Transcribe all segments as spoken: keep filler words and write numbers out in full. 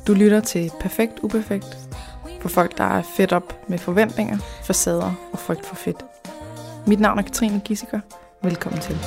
Du lytter til Perfekt Uperfekt for folk, der er fedt op med forventninger, facader og frygt for fedt. Mit navn er Katrine Gissiker. Velkommen til.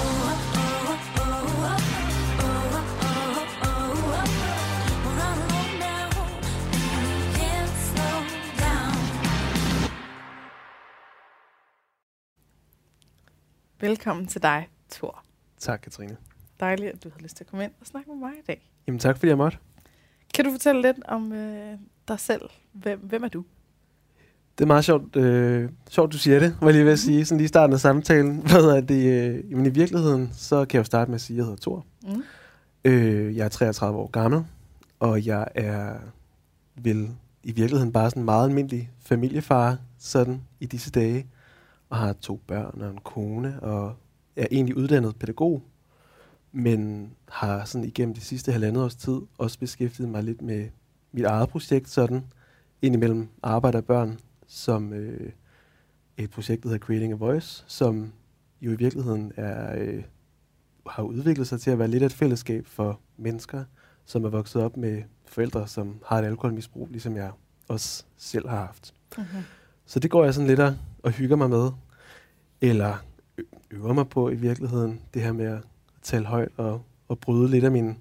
Velkommen til dig, Thor. Tak, Katrine. Dejligt, at du havde lyst til at komme ind og snakke med mig i dag. Jamen tak, fordi jeg måtte. Kan du fortælle lidt om øh, dig selv? Hvem, hvem er du? Det er meget sjovt, øh, sjovt du siger det, var jeg lige ved at sige, sådan lige i starten af samtalen. Hvad er det? Øh, jamen, i virkeligheden, så kan jeg jo starte med at sige, at jeg hedder Thor. Mm. Øh, jeg er treogtredive år gammel, og jeg er vel i virkeligheden bare sådan en meget almindelig familiefar, sådan i disse dage, og har to børn og en kone, og er egentlig uddannet pædagog, men har sådan igennem de sidste halvandet års tid også beskæftiget mig lidt med mit eget projekt, sådan indimellem arbejde og børn, som øh, et projekt, der hedder Creating a Voice, som jo i virkeligheden er, øh, har udviklet sig til at være lidt af et fællesskab for mennesker, som er vokset op med forældre, som har et alkoholmisbrug, ligesom jeg også selv har haft. Mm-hmm. Så det går jeg sådan lidt og, og hygger mig med, eller øver mig på i virkeligheden, det her med at tale højt og, og bryde lidt af mine,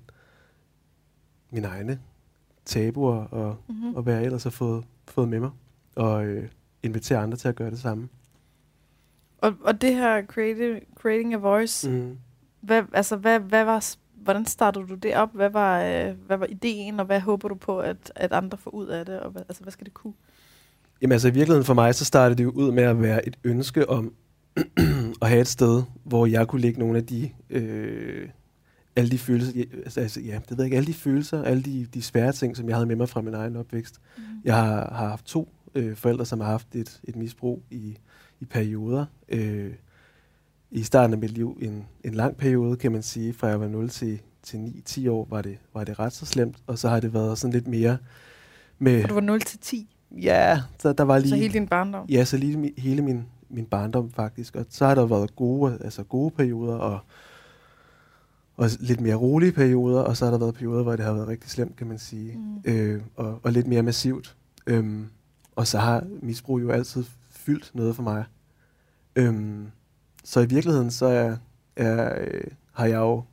mine egne tabuer og, mm-hmm. og hvad jeg ellers har fået, fået med mig, og øh, invitere andre til at gøre det samme. Og, og det her creative, Creating a Voice, mm. hvad, altså, hvad, hvad var, hvordan startede du det op? Hvad var, øh, hvad var ideen, og hvad håber du på, at, at andre får ud af det? Og hvad, altså, hvad skal det kunne? Jamen altså i virkeligheden for mig, så startede det jo ud med at være et ønske om at have et sted, hvor jeg kunne lægge nogle af de øh, alle de følelser, altså ja, det ved jeg ikke, alle de følelser, alle de, de svære ting, som jeg havde med mig fra min egen opvækst. Mm. Jeg har, har haft to øh, forældre, som har haft et, et misbrug i, i perioder. Øh, I starten af mit liv, en, en lang periode, kan man sige, fra jeg var nul til, til ni til ti år, var det, var det ret så slemt, og så har det været sådan lidt mere med... Og du var nul til ti? Ja, så der var lige... Så hele din barndom? Ja, så lige mi, hele min, min barndom faktisk, og så har der været gode, altså gode perioder, og og lidt mere rolige perioder, og så har der været perioder, hvor det har været rigtig slemt, kan man sige, mm. øh, og, og lidt mere massivt. Øhm, og så har misbrug jo altid fyldt noget for mig. Øhm, så i virkeligheden, så er, er, øh, har jeg jo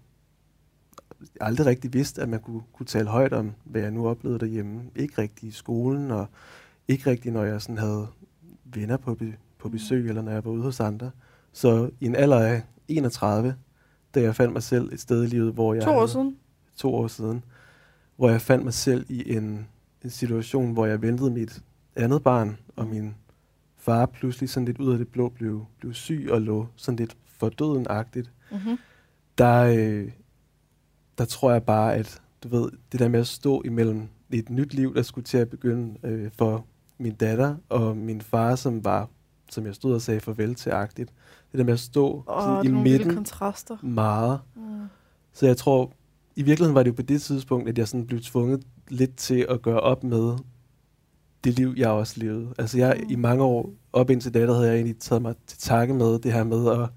aldrig rigtig vidst, at man kunne, kunne tale højt om, hvad jeg nu oplevede derhjemme. Ikke rigtig i skolen, og ikke rigtig, når jeg sådan havde venner på, be, på besøg, mm. eller når jeg var ude hos andre. Så i en alder af enogtredive, da jeg fandt mig selv et sted i livet, hvor jeg... To år siden? To år siden. Hvor jeg fandt mig selv i en, en situation, hvor jeg ventede mit andet barn, og min far pludselig sådan lidt ud af det blå blev, blev syg og lå sådan lidt for døden-agtigt. Mm-hmm. Der, øh, der tror jeg bare, at du ved, det der med at stå imellem et nyt liv, der skulle til at begynde øh, for min datter og min far, som var, som jeg stod og sagde farvel til-agtigt. Det der med at stå oh, i midten kontraster. Meget. Mm. Så jeg tror, i virkeligheden var det jo på det tidspunkt, at jeg sådan blev tvunget lidt til at gøre op med det liv, jeg også levede. Altså jeg mm. i mange år, op indtil da, der havde jeg egentlig taget mig til takke med det her med at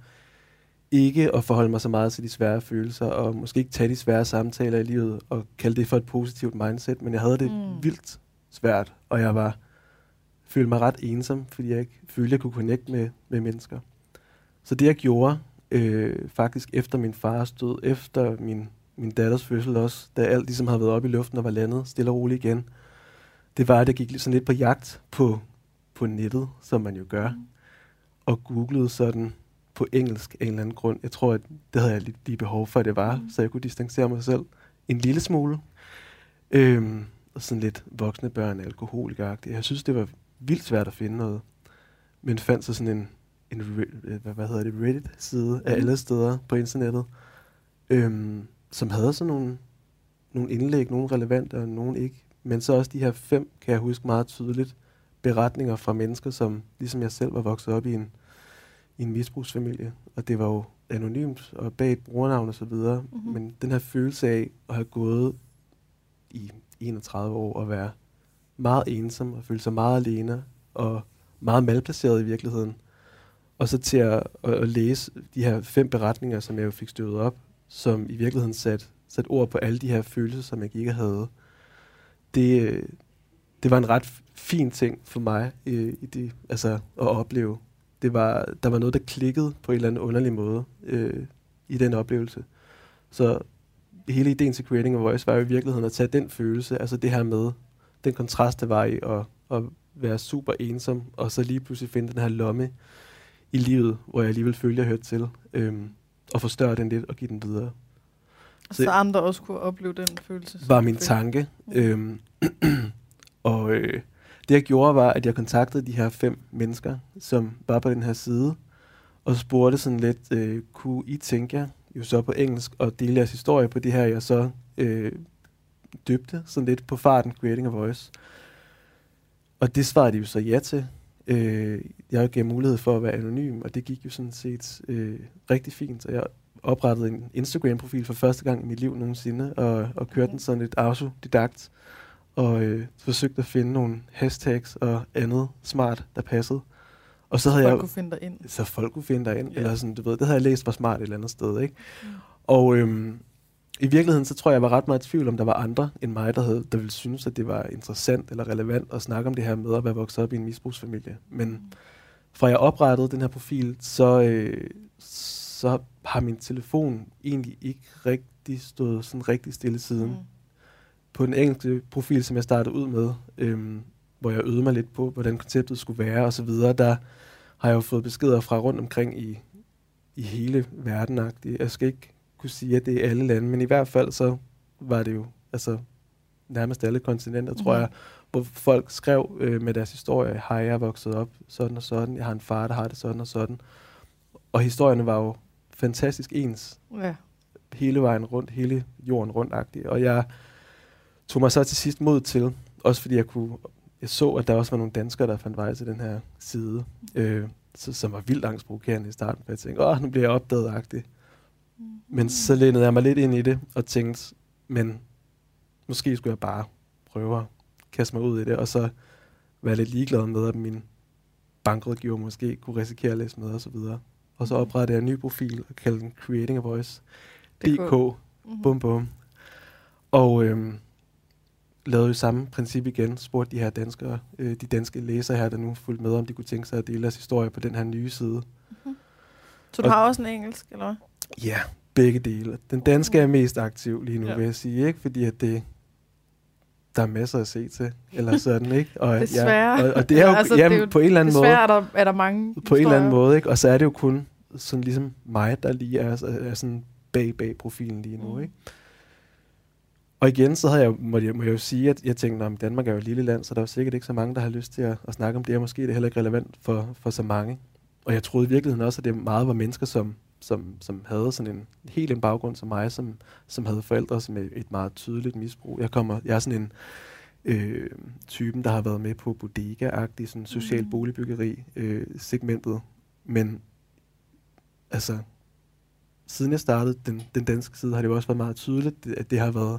ikke at forholde mig så meget til de svære følelser, og måske ikke tage de svære samtaler i livet, og kalde det for et positivt mindset, men jeg havde det mm. vildt svært, og jeg var følte mig ret ensom, fordi jeg ikke følte, at jeg kunne connecte med, med mennesker. Så det jeg gjorde, øh, faktisk efter min fars død, efter min, min datters fødsel også, da alt ligesom havde været oppe i luften og var landet stille og roligt igen, det var, at jeg gik sådan lidt på jagt på, på nettet, som man jo gør, mm. og googlede sådan på engelsk af en eller anden grund. Jeg tror, at det havde jeg lige, lige behov for, at det var, mm. så jeg kunne distancere mig selv en lille smule. Øhm, og sådan lidt voksne børn, alkoholikere-agtigt. Jeg synes, det var vildt svært at finde noget, men fandt så sådan en en hvad, hvad hedder det, Reddit-side af alle steder på internettet, øhm, som havde sådan nogle, nogle indlæg, nogle relevante og nogle ikke. Men så også de her fem, kan jeg huske meget tydeligt, beretninger fra mennesker, som ligesom jeg selv var vokset op i en, i en misbrugsfamilie. Og det var jo anonymt og bag et brugernavn og så videre. Mm-hmm. Men den her følelse af at have gået i enogtredive år og være meget ensom og føle sig meget alene og meget malplaceret i virkeligheden, og så til at, at, at læse de her fem beretninger, som jeg jo fik støvet op, som i virkeligheden satte sat ord på alle de her følelser, som jeg ikke havde det, det var en ret fin ting for mig øh, i det, altså, at opleve. Det var, der var noget, der klikkede på en eller anden underlig måde øh, i den oplevelse. Så hele ideen til Creating a Voice var jo i virkeligheden at tage den følelse, altså det her med, den kontrast, der var i at, at være super ensom, og så lige pludselig finde den her lomme i livet, hvor jeg alligevel følte, jeg hørte til, øhm, og forstørre den lidt og give den videre. Så, så andre også kunne opleve den følelse? Var min tanke. Øhm, og øh, det jeg gjorde var, at jeg kontaktede de her fem mennesker, som var på den her side, og spurgte sådan lidt, øh, kunne I tænke jer, jo så på engelsk, og dele jeres historie på det her, jeg så øh, døbte sådan lidt på farten, Creating a Voice. Og det svarede de jo så ja til. Øh, jeg gav mulighed for at være anonym, og det gik jo sådan set øh, rigtig fint. Og jeg oprettede en Instagram-profil for første gang i mit liv nogensinde, og, og kørte den sådan lidt autodidakt, og øh, forsøgte at finde nogle hashtags og andet smart, der passede. Og så havde folk jeg, kunne finde dig ind. Så folk kunne finde dig ind, Ja. eller sådan, du ved, det havde jeg læst var smart et eller andet sted, ikke? Mm. Og øhm, i virkeligheden, så tror jeg, jeg var ret meget i tvivl om, der var andre end mig, der, havde, der ville synes, at det var interessant eller relevant at snakke om det her med at være vokset op i en misbrugsfamilie. Men mm. fra jeg oprettede den her profil, så, øh, så har min telefon egentlig ikke rigtig stået sådan rigtig stille siden. Mm. På den engelske profil, som jeg startede ud med, øhm, hvor jeg øvede mig lidt på, hvordan konceptet skulle være og så videre, der har jeg jo fået beskeder fra rundt omkring i, i hele verden. Jeg skal ikke kunne sige, at det er alle lande, men i hvert fald så var det jo altså nærmest alle kontinenter, mm-hmm. tror jeg, hvor folk skrev øh, med deres historie, hej, jeg er vokset op sådan og sådan, jeg har en far, der har det sådan og sådan. Og historierne var jo fantastisk ens. Ja. Hele vejen rundt, hele jorden rundt-agtigt. Og jeg tog mig så til sidst mod til, også fordi jeg kunne, jeg så, at der også var nogle danskere, der fandt vej til den her side, øh, så, som var vildt angstprovokerende i starten, for jeg tænkte, åh, nu bliver jeg opdaget-agtig. Mm-hmm. Men så lænede jeg mig lidt ind i det, og tænkte, men måske skulle jeg bare prøve at kaste mig ud i det, og så være lidt ligeglad med, at min bankrådgiver måske kunne risikere at læse med, og så videre. Og så oprettede jeg en ny profil, og kaldte den Creating a Voice. D K. Mm-hmm. Bum bum. Og øhm, lavede jo samme princip igen, spurgte de her danskere, øh, de danske læsere her, der nu fulgte med, om de kunne tænke sig at dele deres historie på den her nye side. Mm-hmm. Så du og har også en engelsk, eller hvad? Ja, begge dele. Den danske er mest aktiv lige nu, ja. vil jeg sige, ikke? Fordi at det, der er masser at se til, eller sådan, ikke? Og, desværre. Ja, og, og det er jo, altså, jamen, det er jo på en eller anden måde. Desværre er der, er der mange På historier. en eller anden måde, ikke? Og så er det jo kun sådan ligesom mig, der lige er, er sådan bag bag profilen lige nu, mm. ikke? Og igen, så havde jeg, må, jeg, må jeg jo sige, at jeg tænkte, at Danmark er jo et lille land, så der er jo sikkert ikke så mange, der har lyst til at, at snakke om det, og måske er det heller ikke relevant for, for så mange. Og jeg troede i virkeligheden også, at det meget var mennesker, som, som, som havde sådan en helt en baggrund som mig, som, som havde forældre med et meget tydeligt misbrug. Jeg, kommer, jeg er sådan en øh, typen, der har været med på bodega-agtig, sådan social boligbyggeri øh, segmentet. Men altså, siden jeg startede den, den danske side, har det jo også været meget tydeligt, at det har været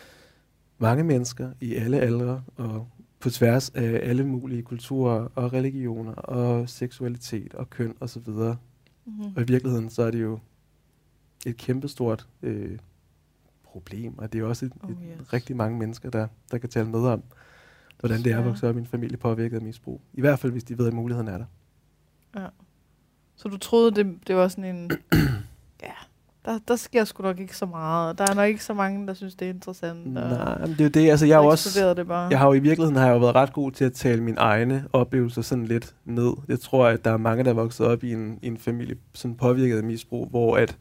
mange mennesker i alle aldre og på tværs af alle mulige kulturer og religioner og seksualitet og køn og så videre. Mm-hmm. Og i virkeligheden så er det jo et kæmpestort øh, problem, og det er jo også et, oh, yes. et, rigtig mange mennesker, der, der kan tale med om, hvordan det er at vokse op i en familie påvirket af misbrug. I hvert fald, hvis de ved, at muligheden er der. Ja. Så du troede, det, det var sådan en... ja, der, der sker sgu nok ikke så meget. Der er nok ikke så mange, der synes, det er interessant. Nej, men det er jo det. Altså, jeg, er også, det bare. jeg har jo i virkeligheden har jeg jo været ret god til at tale mine egne oplevelser sådan lidt ned. Jeg tror, at der er mange, der er vokset op i en, i en familie sådan påvirket af misbrug, hvor at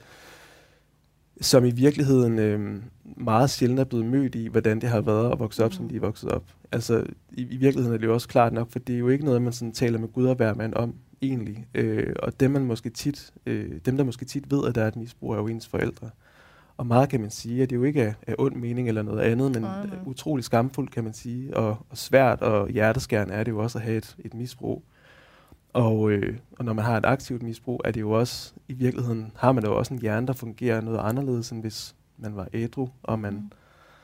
som i virkeligheden øh, meget sjældent er blevet mødt i, hvordan det har været at vokse op, mm. som de er vokset op. Altså, i, i virkeligheden er det jo også klart nok, for det er jo ikke noget, man sådan taler med Gud og hvermand om, egentlig. Øh, og dem, man måske tit, øh, dem, der måske tit ved, at der er et misbrug, er jo ens forældre. Og meget kan man sige, at det jo ikke er, er ond mening eller noget andet, men mm. utrolig skamfuldt, kan man sige, og, og svært og hjerteskærende er det jo også at have et, et misbrug. Og, øh, og når man har et aktivt misbrug, er det jo også, i virkeligheden har man jo også en hjerne, der fungerer noget anderledes, end hvis man var ædru, og man, mm.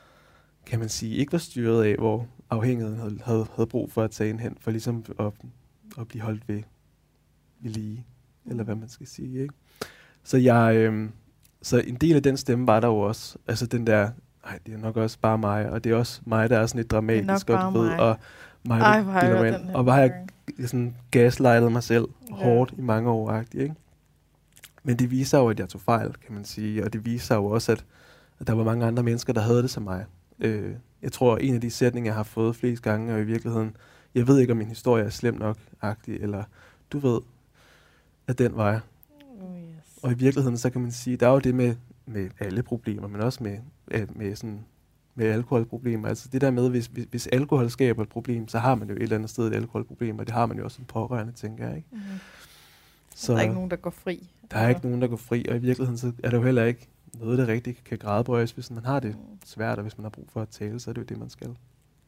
kan man sige, ikke var styret af, hvor afhængigheden havde, havde, havde brug for at tage en hen, for ligesom at, at blive holdt ved, ved lige, mm. eller hvad man skal sige, ikke? Så jeg, øh, så en del af den stemme var der jo også, altså den der, nej, det er nok også bare mig, og det er også mig, der er sådan lidt dramatisk, og du ved, mig. og mig, Ej, der bilder mig ind, og bare har jeg sådan gaslightet mig selv ja. hårdt i mange år, ikke? Men det viser jo, at jeg tog fejl, kan man sige, og det viser jo også, at, at der var mange andre mennesker, der havde det som mig. Øh, jeg tror, en af de sætninger, jeg har fået flest gange, er i virkeligheden, jeg ved ikke, om min historie er slem nok-agtig, eller du ved, at den var jeg. Oh, yes. Og i virkeligheden, så kan man sige, der er jo det med, med alle problemer, men også med, med, sådan, med alkoholproblemer. Altså det der med, hvis, hvis, hvis alkohol skaber et problem, så har man jo et eller andet sted et alkoholproblem, og det har man jo også som pårørende, tænker jeg, ikke? Mm-hmm. Så der er ikke nogen, der går fri. Der er ikke nogen, der går fri, og i virkeligheden så er det jo heller ikke noget, der rigtig kan gradbøjes, hvis man har det svært, og hvis man har brug for at tale, så er det jo det, man skal.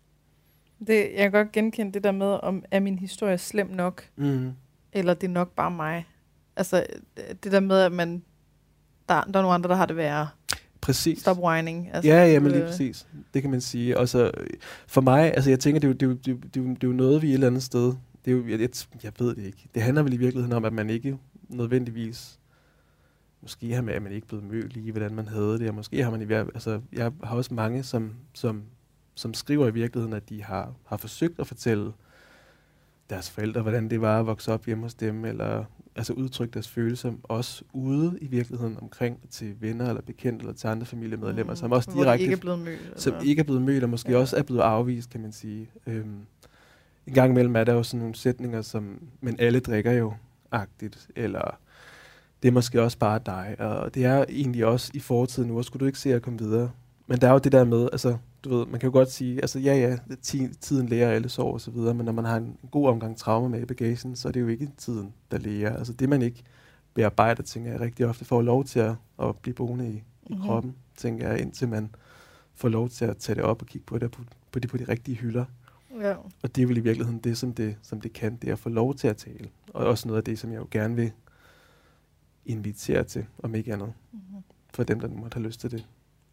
Det, jeg kan godt genkende det der med, om er min historie slem nok, mm. eller det er nok bare mig. Altså det der med, at man der, der er nogle andre, der har det værre. Præcis. Stop whining. Altså, ja, ja, men lige præcis. Det kan man sige. Og så for mig, altså jeg tænker, det er jo, det er jo, det er jo, det er jo, det er jo noget, vi et eller andet sted, det er jo, jeg, jeg ved det ikke. Det handler vel i virkeligheden om, at man ikke nødvendigvis, måske har man, at man ikke blevet mødt lige, hvordan man havde det, og måske har man i hver, altså jeg har også mange, som, som, som skriver i virkeligheden, at de har, har forsøgt at fortælle deres forældre, hvordan det var at vokse op hjemme hos dem, eller altså udtrykke deres følelser, også ude i virkeligheden omkring til venner eller bekendte eller til andre familiemedlemmer, mm, som også direkte, ikke er blevet mødt, som ikke er blevet mødt, og måske ja. også er blevet afvist, kan man sige. Øhm, en gang imellem er der jo sådan nogle sætninger, som, men alle drikker jo agtigt, eller det er måske også bare dig, og det er egentlig også i fortiden nu, og skulle du ikke se at komme videre. Men der er jo det der med, altså, du ved, man kan jo godt sige, altså ja, ja, tiden lærer alle sår og så videre, men når man har en god omgang traumer med i bagagen, så er det jo ikke tiden, der lærer. Altså det, man ikke bearbejder, tænker jeg rigtig ofte, får lov til at, at blive boende i, i mm-hmm. kroppen, tænker jeg, indtil man får lov til at tage det op og kigge på det på, på, de, på de rigtige hylder. Ja. Og det er vel i virkeligheden det, som det, som det kan, det er at få lov til at tale. Og også noget af det, som jeg jo gerne vil invitere til, om ikke andet, mm-hmm. for dem, der nu måtte have lyst til det.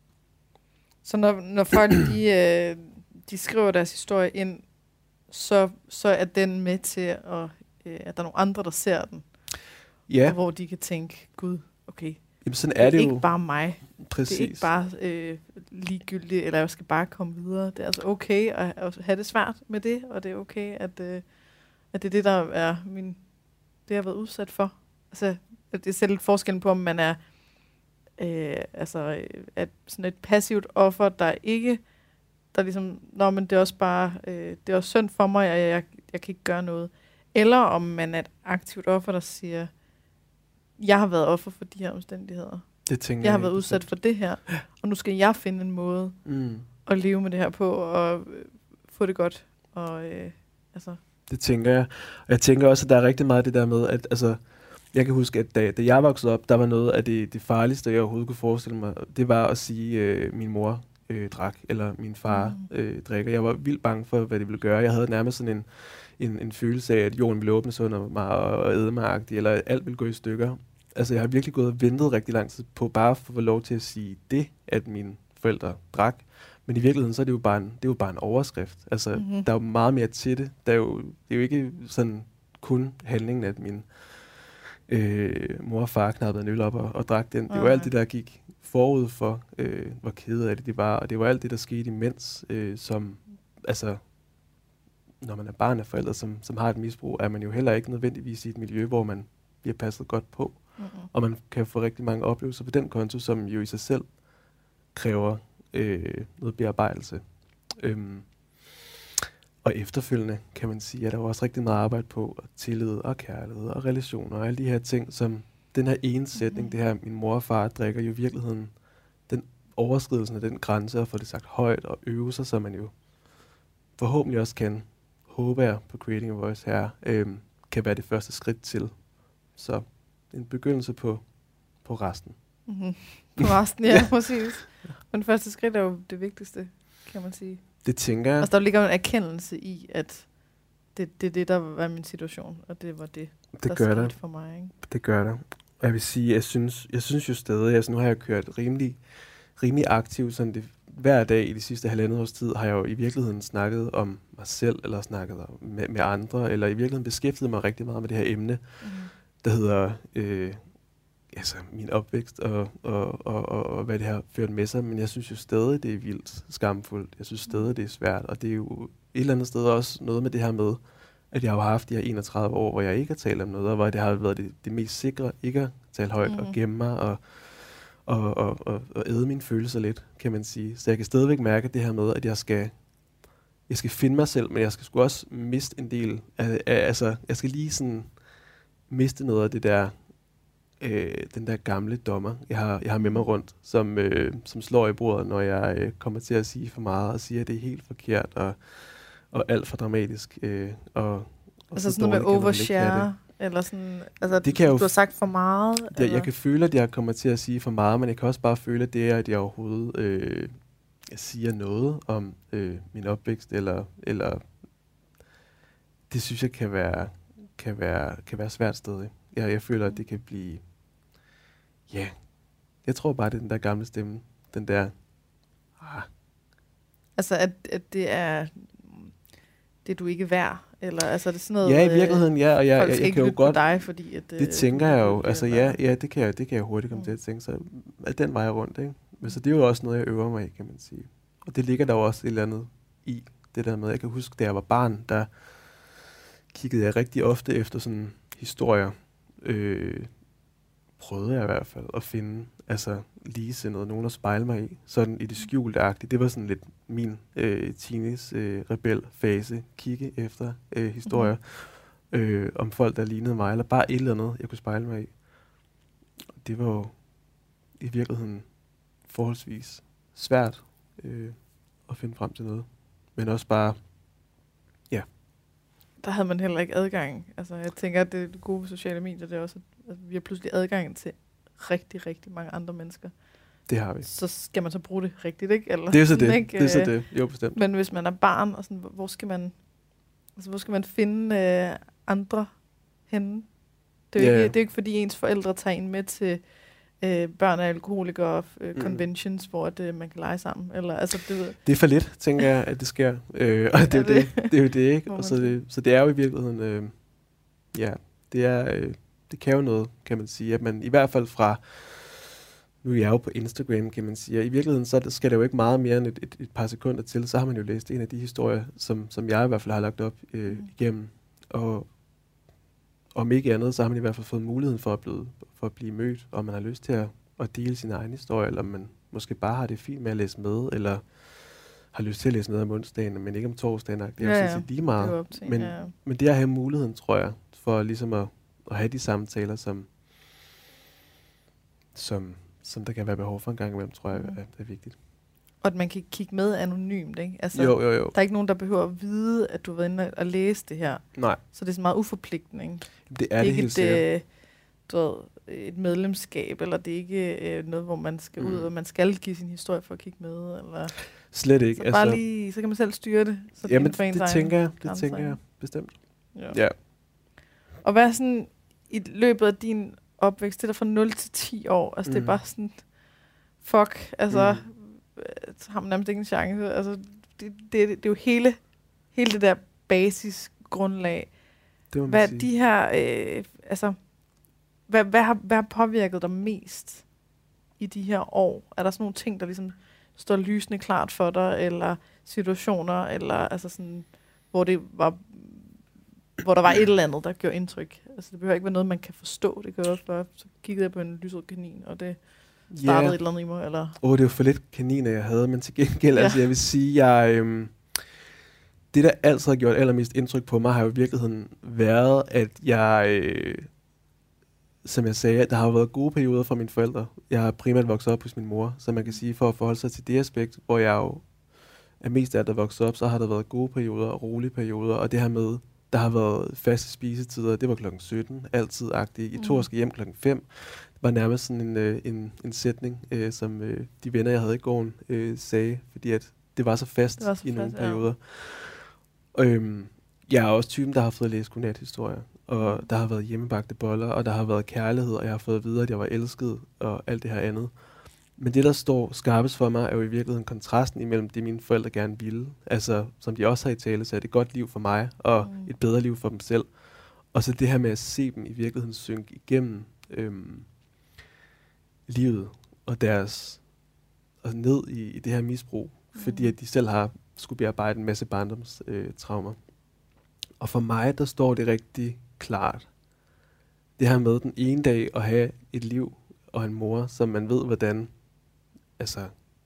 Så når, når folk de, øh, de skriver deres historie ind, så, så er den med til, at, øh, at der er nogle andre, der ser den. Ja. Hvor de kan tænke, gud, okay, jamen, sådan er det, det er jo. ikke bare mig. Præcis. Det er ikke bare øh, ligegyldigt, eller jeg skal bare komme videre. Det er altså okay at, at have det svært med det, og det er okay, at, øh, at det er det, der er min, det, jeg har været udsat for. Altså, det er selv forskellen på, om man er Øh, altså at sådan et passivt offer, der ikke, der ligesom, nå, men det er også bare, øh, det er også synd for mig, og jeg, jeg, jeg kan ikke gøre noget. Eller om man er et aktivt offer, der siger, jeg har været offer for de her omstændigheder. Det tænker jeg, jeg har været udsat for det her, og nu skal jeg finde en måde mm. at leve med det her på, og øh, få det godt. Og, øh, altså. Det tænker jeg. Og jeg tænker også, at der er rigtig meget det der med, at altså, jeg kan huske, at da, da jeg voksede op, der var noget af det, det farligste, jeg overhovedet kunne forestille mig. Det var at sige, at øh, min mor øh, drak, eller min far mm. øh, drikker. Jeg var vildt bange for, hvad det ville gøre. Jeg havde nærmest sådan en, en, en følelse af, at jorden ville åbne sig under mig og, og æde mig, eller alt ville gå i stykker. Altså, jeg har virkelig gået og ventet rigtig lang tid på bare at få lov til at sige det, at mine forældre drak. Men i virkeligheden, så er det jo bare en, det er jo bare en overskrift. Altså, mm-hmm. der er jo meget mere til det. Der er jo, det er jo ikke sådan kun handlingen, at min Øh, mor og far knappede en øl op og, og drak den. Det var okay. alt det, der gik forud for, øh, hvor kede af det de var, og det var alt det, der skete imens, øh, som, altså, når man er barn af forældre, som, som har et misbrug, er man jo heller ikke nødvendigvis i et miljø, hvor man bliver passet godt på, mm-hmm. og man kan få rigtig mange oplevelser på den konto, som jo i sig selv kræver øh, noget bearbejdelse. Øhm, Og efterfølgende, kan man sige, at der var også rigtig meget arbejde på og tillid og kærlighed og relationer og alle de her ting, som den her ene sætning, mm-hmm. det her, min mor og far drikker jo i virkeligheden, den overskridelsen af den grænse og få det sagt højt og øve sig, så man jo forhåbentlig også kan, håber jeg på Creating a Voice her, øhm, kan være det første skridt til. Så en begyndelse på, på resten. Mm-hmm. På resten, ja, ja. Præcis. Men første skridt er jo det vigtigste, kan man sige. Det tænker jeg. Altså, der ligger en erkendelse i, at det, det er det, der var min situation, og det var det, det der gør skete der. for mig. Ikke? Det gør der. Og jeg vil sige, jeg synes, jeg synes jo stadig, altså nu har jeg kørt rimelig, rimelig aktivt, sådan det, hver dag i de sidste halvandet års tid, har jeg jo i virkeligheden snakket om mig selv, eller snakket med, med andre, eller i virkeligheden beskæftiget mig rigtig meget med det her emne, mm. der hedder, øh, altså, min opvækst og, og, og, og, og hvad det har ført med sig, men jeg synes jo stadig, det er vildt skamfuldt. Jeg synes stadig, det er svært, og det er jo et eller andet sted også noget med det her med, at jeg har haft de her enogtredive år, hvor jeg ikke har talt om noget, og hvor det har været det, det mest sikre, ikke at tale højt mm-hmm. og gemme mig, og, og, og, og, og æde mine følelser lidt, kan man sige. Så jeg kan stadigvæk mærke det her med, at jeg skal, jeg skal finde mig selv, men jeg skal sgu også miste en del af, af altså, jeg skal lige sådan miste noget af det der, øh, den der gamle dommer, jeg har, jeg har med mig rundt, som, øh, som slår i bordet, når jeg øh, kommer til at sige for meget, og siger, at det er helt forkert, og og alt for dramatisk. Øh, og, og altså sådan noget med overshare, eller sådan, altså det kan du, du har sagt for meget? Det, jeg kan føle, at jeg kommer til at sige for meget, men jeg kan også bare føle, at det er, at jeg overhovedet øh, jeg siger noget om øh, min opvækst, eller, eller det synes jeg kan være, kan være, kan være svært stadig. Jeg, jeg føler, at det kan blive, ja, yeah. jeg tror bare, det er den der gamle stemme, den der, ah. Altså, at, at det er det, du ikke er værd, eller altså, det er sådan noget... Ja, i virkeligheden, ja, og jeg, folk jeg, skal jeg ikke kan jo godt... dig, fordi at... Det tænker jeg jo, altså ja, ja det, kan jeg, det kan jeg hurtigt komme mm. til at tænke, så at den vej rundt, ikke? Men så det er jo også noget, jeg øver mig i, kan man sige. Og det ligger der jo også et eller andet i, det der med, jeg kan huske, da jeg var barn, der kiggede jeg rigtig ofte efter sådan historier, øh, prøvede jeg i hvert fald at finde, altså ligesindede, nogen at spejle mig i, sådan i det skjulte-agtige. Det var sådan lidt min øh, teenage-rebel-fase, øh, kigge efter øh, historier mm. øh, om folk, der lignede mig, eller bare et eller andet, jeg kunne spejle mig i. Det var jo i virkeligheden forholdsvis svært øh, at finde frem til noget. Men også bare, ja. Der havde man heller ikke adgang. Altså jeg tænker, at det gode ved sociale medier, det er også, at vi har pludselig adgang til rigtig, rigtig mange andre mennesker. Det har vi. Så skal man så bruge det rigtigt, ikke? Eller det er så det. Ikke? Det er så det. Jo, bestemt. Men hvis man er barn, og sådan, hvor skal man, altså, hvor skal man finde øh, andre henne? Det er jo yeah. ikke, det er ikke, fordi ens forældre tager en med til øh, børn af alkoholikere øh, mm. conventions, hvor at, øh, man kan lege sammen. Eller, altså, det, det er for lidt, tænker jeg, at det sker. Øh, og det er, det, det, det er jo det, ikke? Og så, det, så det er jo i virkeligheden, øh, ja, det er... Øh, det kan jo noget, kan man sige, at man i hvert fald fra, nu er jeg jo på Instagram, kan man sige, og i virkeligheden så skal der jo ikke meget mere end et, et, et par sekunder til, så har man jo læst en af de historier, som, som jeg i hvert fald har lagt op øh, mm. igennem, og om ikke andet, så har man i hvert fald fået muligheden for at blive, for at blive mødt, og man har lyst til at, at dele sin egen historie, eller man måske bare har det fint med at læse med, eller har lyst til at læse med om onsdagen, men ikke om torsdagen. Det er jo ja, ja. lige meget. Det men, ja. men det at have muligheden, tror jeg, for ligesom at og have de samtaler, som, som, som der kan være behov for en gang imellem, tror jeg, mm. er, er vigtigt. Og at man kan kigge med anonymt, ikke? Altså, jo, jo, jo. Der er ikke nogen, der behøver at vide, at du har været inde og læse det her. Nej. Så det er så meget uforpligtende, ikke? Det er det, det er helt sikkert. Du ved, et medlemskab, eller det er ikke øh, noget, hvor man skal mm. ud, og man skal give sin historie for at kigge med, eller... Slet ikke. Så altså, bare lige, så kan man selv styre det. Så jamen, det, det tænker jeg, det tænker jeg, bestemt. Ja. ja. Og hvad er sådan... i løbet af din opvækst, det er der fra nul til ti år, altså mm. det er bare sådan, fuck, altså, mm. så har man nærmest ikke en chance, altså, det, det, det, det er jo hele, hele det der basisgrundlag. Det hvad sige. de her, øh, altså, hvad, hvad, har, hvad har påvirket dig mest i de her år? Er der sådan nogle ting, der ligesom står lysende klart for dig, eller situationer, eller altså sådan, hvor det var hvor der var et eller andet, der gjorde indtryk. Altså, det behøver ikke være noget, man kan forstå. Det kan også bare, så kiggede jeg på en lyserød kanin, og det startede yeah. et eller andet i mig. Åh, oh, det var for lidt kaniner, jeg havde, men til gengæld, ja. altså, jeg vil sige, jeg, øhm, det, der altid har gjort allermest indtryk på mig, har jo i virkeligheden været, at jeg, øh, som jeg sagde, der har været gode perioder fra mine forældre. Jeg har primært vokset op hos min mor, så man kan sige, for at forholde sig til det aspekt, hvor jeg jo er mest af det vokset op, så har der været gode perioder og rolige perioder, og det her med, der har været faste spisetider, det var klokken sytten, altid-agtigt. I to mm. skal hjem klokken fem. Det var nærmest sådan en, øh, en, en sætning, øh, som øh, de venner, jeg havde i gården, øh, sagde, fordi at det var så fast var så i fast, nogle perioder. Ja. Øhm, jeg er også typen, der har fået læst godnathistorier, og der har været hjemmebagte boller, og der har været kærlighed, og jeg har fået at vide, at jeg var elsket, og alt det her andet. Men det, der står skarpest for mig, er jo i virkeligheden kontrasten imellem det, mine forældre gerne ville. Altså, som de også har i tale, så er det et godt liv for mig, og mm. et bedre liv for dem selv. Og så det her med at se dem i virkeligheden synke igennem. Øhm, livet og deres og ned i, i det her misbrug, mm. fordi at de selv har skulle bearbejde en masse barndomstraumer. Øh, og for mig, der står det rigtig klart. Det her med den ene dag at have et liv og en mor, som man ved, hvordan altså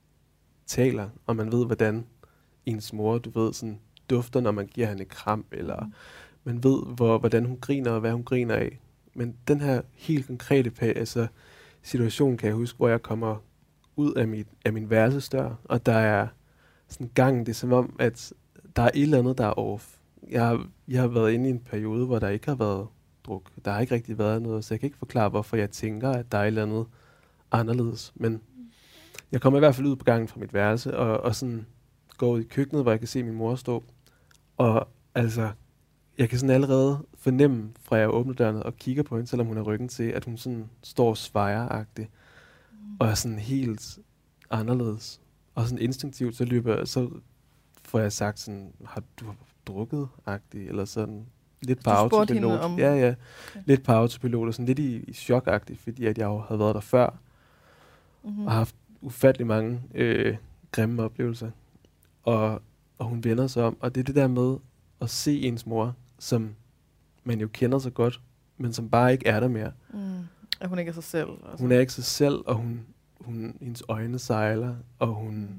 taler, og man ved, hvordan ens mor, du ved, sådan dufter, når man giver hende et kram, eller mm. man ved, hvor, hvordan hun griner, og hvad hun griner af. Men den her helt konkrete altså, situation, kan jeg huske, hvor jeg kommer ud af, mit, af min værelsesdør, og der er sådan gang, det er som om, at der er et eller andet, der er off. Jeg har, jeg har været inde i en periode, hvor der ikke har været druk. Der har ikke rigtig været noget, så jeg kan ikke forklare, hvorfor jeg tænker, at der er et eller andet anderledes. Men jeg kommer i hvert fald ud på gangen fra mit værelse, og, og sådan går ud i køkkenet, hvor jeg kan se min mor stå. Og altså, jeg kan sådan allerede fornemme, fra jeg åbner døren og kigger på hende, selvom hun har ryggen til, at hun sådan står svejeragtig, mm. og er sådan helt anderledes. Og sådan instinktivt, så løber så får jeg sagt sådan, har du drukket-agtig, eller sådan lidt på autopilot. Om... Ja, ja. Okay. Lidt på autopilot, og sådan lidt i, i chok-agtigt, fordi at jeg jo havde været der før, mm-hmm. og har haft ufattelig mange øh, grimme oplevelser. Og, og hun vender sig om, og det er det der med at se ens mor, som man jo kender så godt, men som bare ikke er der mere. Mm. At hun ikke er sig selv. Altså. Hun er ikke sig selv, og hun, hun, hendes øjne sejler, og hun mm.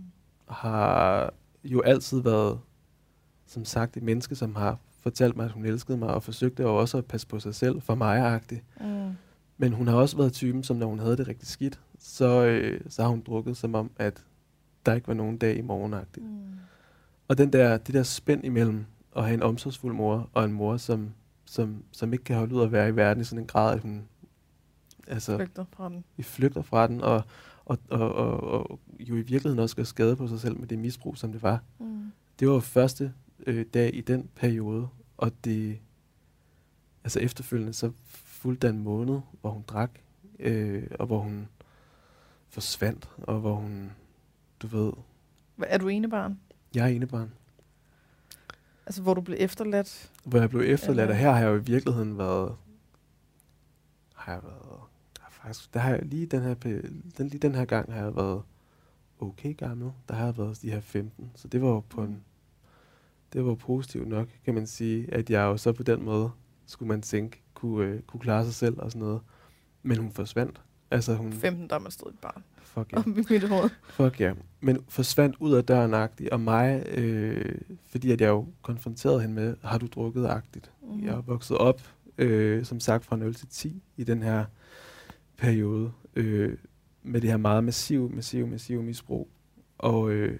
har jo altid været, som sagt, et menneske, som har fortalt mig, at hun elskede mig, og forsøgte jo også at passe på sig selv, for mig-agtigt. Mm. Men hun har også været typen, som når hun havde det rigtig skidt, så, øh, så har hun drukket, som om, at der ikke var nogen dag i morgen-agtigt. Mm. Og den der, det der spænd imellem at have en omsorgsfuld mor, og en mor, som, som, som ikke kan holde ud at være i verden i sådan en grad, at hun altså, flygter fra den. I flygter fra den, og, og, og, og, og jo i virkeligheden også gør skade på sig selv med det misbrug, som det var. Mm. Det var første øh, dag i den periode, og det, altså efterfølgende, så fulgte der en måned, hvor hun drak, øh, og hvor hun forsvandt, og hvor hun, du ved... Er du enebarn? Jeg er enebarn. Altså, hvor du blev efterladt? Hvor jeg blev efterladt, og her har jeg jo i virkeligheden været... Har jeg været... Har faktisk, der har jeg lige den her, den, lige den her gang har jeg været okay gammel. Der har jeg været de her femten, så det var jo på en... Det var positivt nok, kan man sige, at jeg jo så på den måde, skulle man tænke, kunne, øh, kunne klare sig selv og sådan noget. Men hun forsvandt. Altså hun... femten, der er man stadig et barn. Fuck ja. Om i mit hoved. Fuck ja. Men forsvandt ud af døren-agtigt, og mig, øh, fordi at jeg jo konfronterede hende med, har du drukket-agtigt? Mm. Jeg er vokset op, øh, som sagt, fra nul til ti i den her periode, øh, med det her meget massiv, massiv, massiv misbrug. Og øh,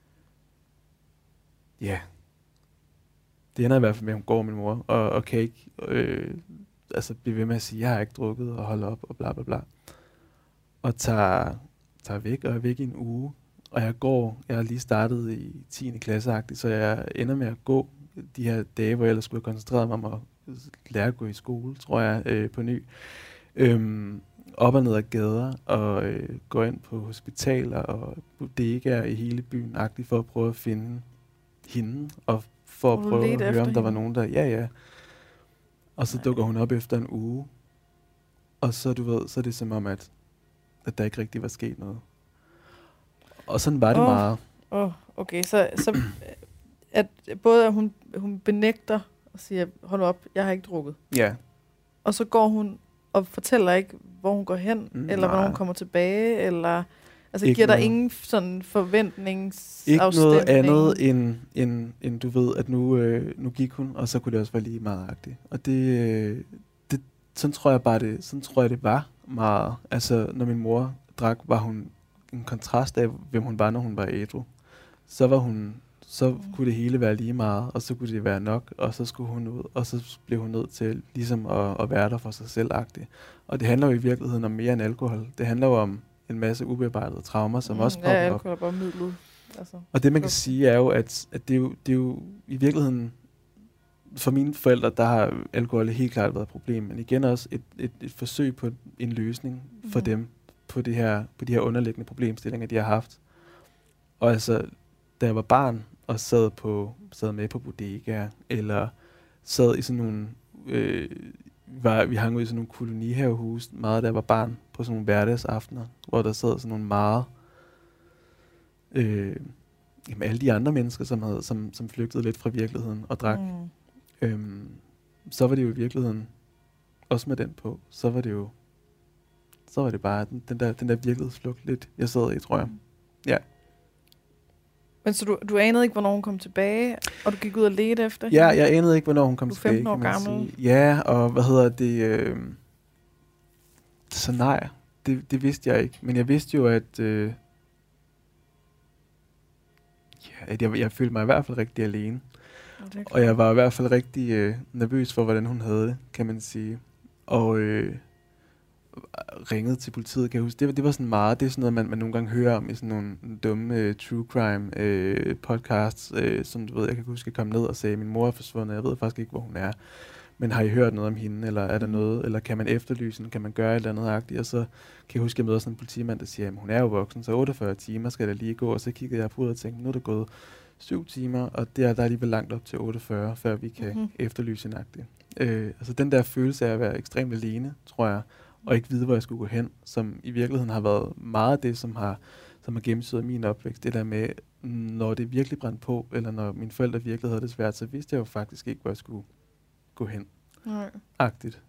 ja, det ender i hvert fald med, at hun går med min mor, og, og kan ikke øh, altså blive ved med at sige, jeg har ikke drukket, og holde op, og bla bla bla. Og tager, tager væk, og er væk i en uge. Og jeg går, jeg har lige startet i tiende klasse-agtigt, så jeg ender med at gå de her dage, hvor jeg ellers skulle have koncentreret mig om at lære at gå i skole, tror jeg, øh, på ny. Øhm, op og ned ad gader, og øh, går ind på hospitaler og bodegaer i hele byen-agtigt, for at prøve at finde hende, og for at prøve at høre, om der var nogen, der... Ja, ja. Og så Nej. dukker hun op efter en uge, og så, du ved, så er det som om, at, at der ikke rigtig var sket noget. Og sådan var det oh. meget. Oh, okay, så, så at både at hun, hun benægter og siger, hold op, jeg har ikke drukket. Ja. Og så går hun og fortæller ikke, hvor hun går hen, mm, eller hvornår hun kommer tilbage, eller... Altså ikke giver der noget. Ingen sådan forventningsafstemning? Ikke noget andet end, end, end du ved, at nu, øh, nu gik hun, og så kunne det også være lige meget agtigt. Og det, øh, det, sådan tror jeg bare det, sådan tror jeg det var meget. Altså når min mor drak, var hun en kontrast af, hvem hun var, når hun var ædru. Så var hun, så mm. kunne det hele være lige meget, og så kunne det være nok, og så skulle hun ud, og så blev hun nødt til ligesom at, at være der for sig selv-agtigt. Og det handler jo i virkeligheden om mere end alkohol. Det handler jo om en masse ubearbejdede traumer, som mm, også popper ja, op. Ja, bare midlet. Altså, og det man kan sige er jo, at, at det, er jo, det er jo i virkeligheden, for mine forældre, der har alkohol helt klart været et problem, men igen også et, et, et forsøg på en løsning for mm. dem, på, det her, på de her underliggende problemstillinger, de har haft. Og altså, da jeg var barn, og sad, på, sad med på bodegaer, eller sad i sådan nogle, øh, var, vi hang ud i sådan nogle kolonihavehus, meget da jeg var barn, på sådan nogle hverdagsaftener, hvor der sad sådan nogle meget... Øh, jamen alle de andre mennesker, som, havde, som, som flygtede lidt fra virkeligheden og drak. Mm. Øhm, så var det jo i virkeligheden, også med den på, så var det jo, så var det bare den, den der, den der virkelighedsflugt lidt, jeg sad i, tror jeg. Ja. Men så du, du anede ikke, hvornår hun kom tilbage, og du gik ud og ledte efter Ja, hende? jeg anede ikke, hvornår hun kom tilbage. Du er femten år gammel. Sige. Ja, og hvad hedder det? Øh, så nej, det, det vidste jeg ikke. Men jeg vidste jo, at, øh, ja, at jeg, jeg følte mig i hvert fald rigtig alene. Og jeg var i hvert fald rigtig øh, nervøs for, hvordan hun havde det, kan man sige. Og øh, ringede til politiet, kan jeg huske. Det, det var sådan meget, det er sådan noget, man, man nogle gange hører om i sådan nogle dumme øh, true crime øh, podcasts, øh, som du ved, jeg kan huske, jeg kom ned og sagde, min mor er forsvundet, jeg ved faktisk ikke, hvor hun er. Men har I hørt noget om hende, eller er der noget, eller kan man efterlyse hende, kan man gøre et eller andet agtigt? Og så kan jeg huske, at jeg møder sådan en politimand, der siger, at hun er jo voksen, så otteogfyrre timer skal der lige gå. Og så kiggede jeg på ud og tænkte, nu er det gået syv timer, og det er der alligevel langt op til otteogfyrre, før vi kan mm-hmm. efterlyse hende agtigt. Øh, altså den der følelse af at være ekstremt alene, tror jeg, og ikke vide, hvor jeg skulle gå hen, som i virkeligheden har været meget af det, som har, som har gennemsyret min opvækst. Det der med, når det virkelig brændte på, eller når mine forældre virkelig havde det svært, så vidste jeg jo faktisk ikke, hvor jeg skulle gå hen. Nej. Agtigt.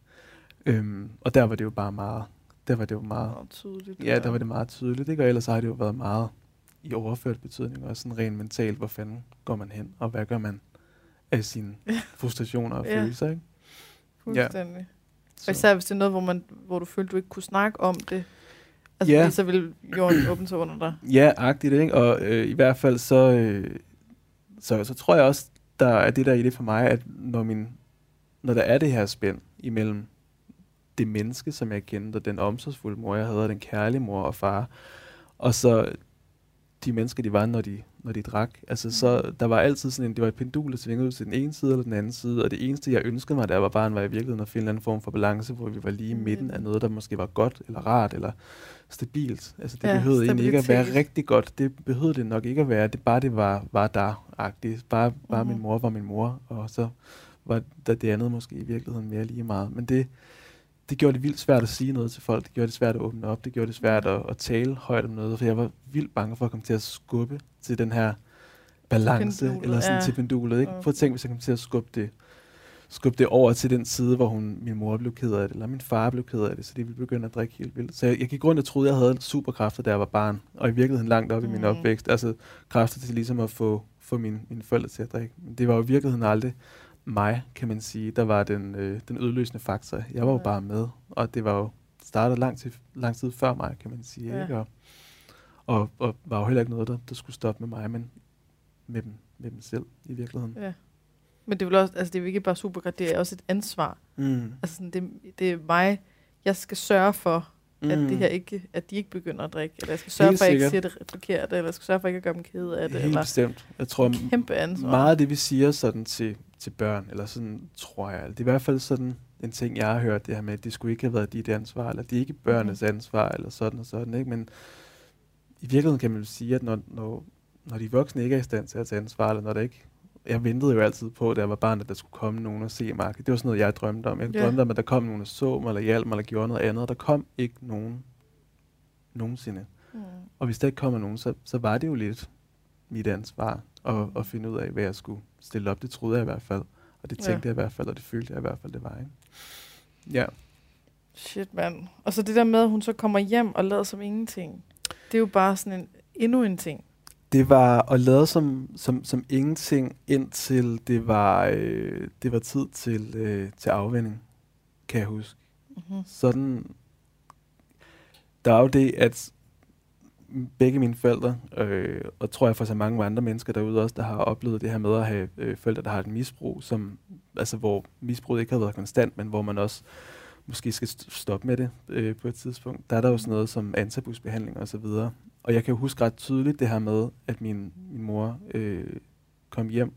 Øhm, og der var det jo bare meget, der var det jo meget, meget tydeligt. Ja, der var det meget tydeligt, ikke? Og ellers har det jo været meget i overført betydning, og sådan rent mentalt, hvor fanden går man hen, og hvad gør man af sine frustrationer og ja. følelser, ikke? Fuldstændig. Ja. Og især hvis det er noget, hvor, man, hvor du følte, du ikke kunne snakke om det, altså ja. så ville jorden åbne sig under dig. Ja, agtigt, ikke? Og øh, i hvert fald så, øh, så, så tror jeg også, der er det der i det for mig, at når, min, når der er det her spænd imellem det menneske, som jeg kendte, og den omsorgsfulde mor, jeg havde, og den kærlige mor og far, og så de mennesker, de var, når de, når de drak. Altså, så der var altid sådan en, det var et pendul, der svingede ud til den ene side eller den anden side, og det eneste, jeg ønskede mig, da jeg var barn, var i virkeligheden at finde en anden form for balance, hvor vi var lige i midten af noget, der måske var godt, eller rart, eller stabilt. Altså, det ja, behøvede egentlig ikke at være rigtig godt. Det behøvede det nok ikke at være. Det bare det var, var der-agtigt. Bare, bare mm-hmm. min mor var min mor, og så var der det andet måske i virkeligheden mere lige meget. Men det, det gjorde det vildt svært at sige noget til folk. Det gjorde det svært at åbne op. Det gjorde det svært at, at tale højt om noget, for jeg var vildt bange for at komme til at skubbe til den her balance, pendulet, eller sådan ja. til pendulet. Ikke? Okay. For at tænke, hvis jeg kom til at skubbe det, skubbe det over til den side, hvor hun, min mor blev ked af det, eller min far blev ked af det, så de ville begynde at drikke helt vildt. Så jeg, jeg gik rundt og troede, jeg havde superkræfter, da jeg var barn, og i virkeligheden langt op mm. i min opvækst. Altså kræfter til ligesom at få, få mine, mine forældre til at drikke. Men det var jo i virkeligheden aldrig mig, kan man sige, der var den, øh, den udløsende faktor. Jeg var jo bare med, og det var jo startet lang tid, lang tid før mig, kan man sige. Ja. Ikke? Og, og, og var jo heller ikke noget, der, der skulle stoppe med mig, men med dem, med dem selv i virkeligheden. Ja. Men det er, vel også, altså det er jo ikke bare super godt, det er også et ansvar. Mm. Altså sådan, det, det er mig, jeg skal sørge for, mm. at, det her ikke, at de ikke begynder at drikke, eller jeg skal sørge Helt for, at jeg ikke siger det forkert, eller jeg skal sørge for, at jeg ikke gør dem kede af det. Helt eller bestemt. Jeg tror, kæmpe ansvar. Meget af det, vi siger sådan til, til børn, eller sådan, tror jeg, det er i hvert fald sådan en ting, jeg har hørt, det her med, at det skulle ikke have været dit ansvar, eller det er ikke børnenes mm. ansvar, eller sådan og sådan, ikke? Men i virkeligheden kan man jo sige, at når, når, når de voksne ikke er i stand til at tage ansvar, eller når der ikke, jeg ventede jo altid på, da jeg var barn, at der skulle komme nogen og se mig. Det var sådan noget, jeg drømte om. Jeg yeah. drømte om, at der kom nogen og så mig, eller hjalp mig, eller gjorde noget andet. Der kom ikke nogen nogensinde. Mm. Og hvis der ikke kommer nogen, så, så var det jo lidt mit ansvar at, mm. at finde ud af, hvad jeg skulle stille op. Det troede jeg i hvert fald. Og det tænkte yeah. jeg i hvert fald, og det følte jeg i hvert fald, det var. Ikke? Ja. Shit, mand. Og så det der med, at hun så kommer hjem og lader som ingenting. Det er jo bare sådan en, endnu en ting. Det var at lade som, som, som ingenting, indtil det var, øh, det var tid til, øh, til afvinding, kan jeg huske. Mm-hmm. Sådan, der er jo det, at begge mine forældre, øh, og tror jeg for så mange andre mennesker derude også, der har oplevet det her med at have øh, forældre, der har et misbrug, som, altså hvor misbruget ikke har været konstant, men hvor man også måske skal st- stoppe med det øh, på et tidspunkt. Der er der jo sådan noget som antabusbehandling og så videre. Og jeg kan jo huske ret tydeligt det her med, at min, min mor øh, kom hjem,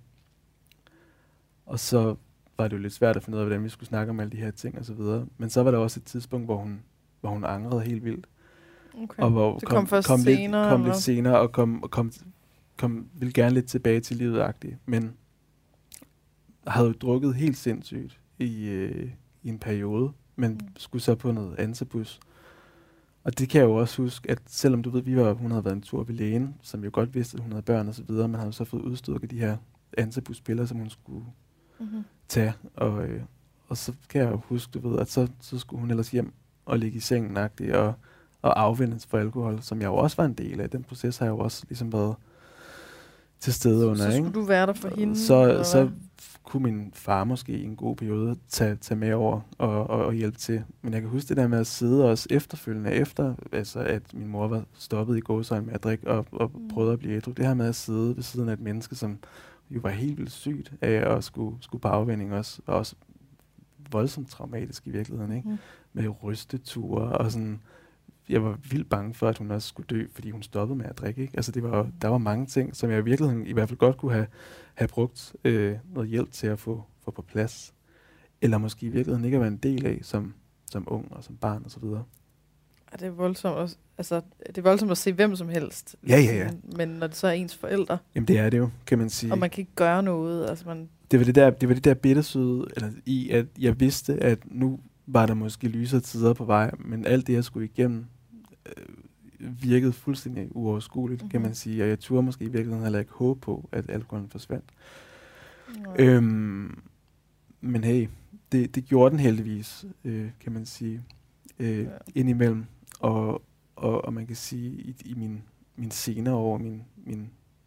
og så var det jo lidt svært at finde ud af, hvordan vi skulle snakke om alle de her ting og så videre. Men så var der også et tidspunkt, hvor hun, hvor hun angrede helt vildt. Okay. Og hvor det kom, kom, kom, senere, lidt, kom lidt senere og kom, og kom, kom, ville gerne lidt tilbage til livet-agtigt. Men havde jo drukket helt sindssygt i, øh, i en periode, men mm. skulle så på noget antabus. Og det kan jeg jo også huske, at selvom du ved, vi var, hun havde været en tur ved lægen, som jo godt vidste, at hun havde børn og så videre, men havde så fået udstykket de her antabus-piller, som hun skulle mm-hmm. tage. Og, øh, og så kan jeg jo huske, du ved, at så, så skulle hun ellers hjem og ligge i sengen og, og afvendes for alkohol, som jeg jo også var en del af. Den proces har jeg jo også ligesom været til stede under. Så skulle ikke? du være der for hende? Så, så kunne min far måske i en god periode tage, tage med over og, og, og hjælpe til. Men jeg kan huske det der med at sidde også efterfølgende efter, altså at min mor var stoppet i gåsøjne med at drikke og, og mm. prøvede at blive ædru. Det her med at sidde ved siden af et menneske, som jo var helt vildt sygt af at skulle, skulle på afvinding også, og også voldsomt traumatisk i virkeligheden, ikke? Mm. Med rysteture og sådan. Jeg var vildt bange for, at hun også skulle dø, fordi hun stoppede med at drikke, ikke? Altså det var, der var mange ting, som jeg i virkeligheden i hvert fald godt kunne have, have brugt øh, noget hjælp til at få, få på plads. Eller måske i virkeligheden ikke at være en del af som, som ung og som barn og så videre. Ja, det er voldsomt at, altså, det er voldsomt at se hvem som helst. Ja, ja, ja. Men, men når det så er ens forældre. Jamen det er det jo, kan man sige. Og man kan ikke gøre noget. Altså man det var det der, det var det der bittersøde, eller i at jeg vidste, at nu var der måske lysere tider på vej, men alt det jeg skulle igennem øh, virkede fuldstændig uoverskueligt, mm-hmm. kan man sige. Og jeg turde måske i virkeligheden heller ikke håbe på, at alkoholen forsvandt. Ja. Øhm, men hey, det, det gjorde den heldigvis, øh, kan man sige, øh, ja. indimellem. Og, og, og man kan sige, i, i min, min senere år, min, min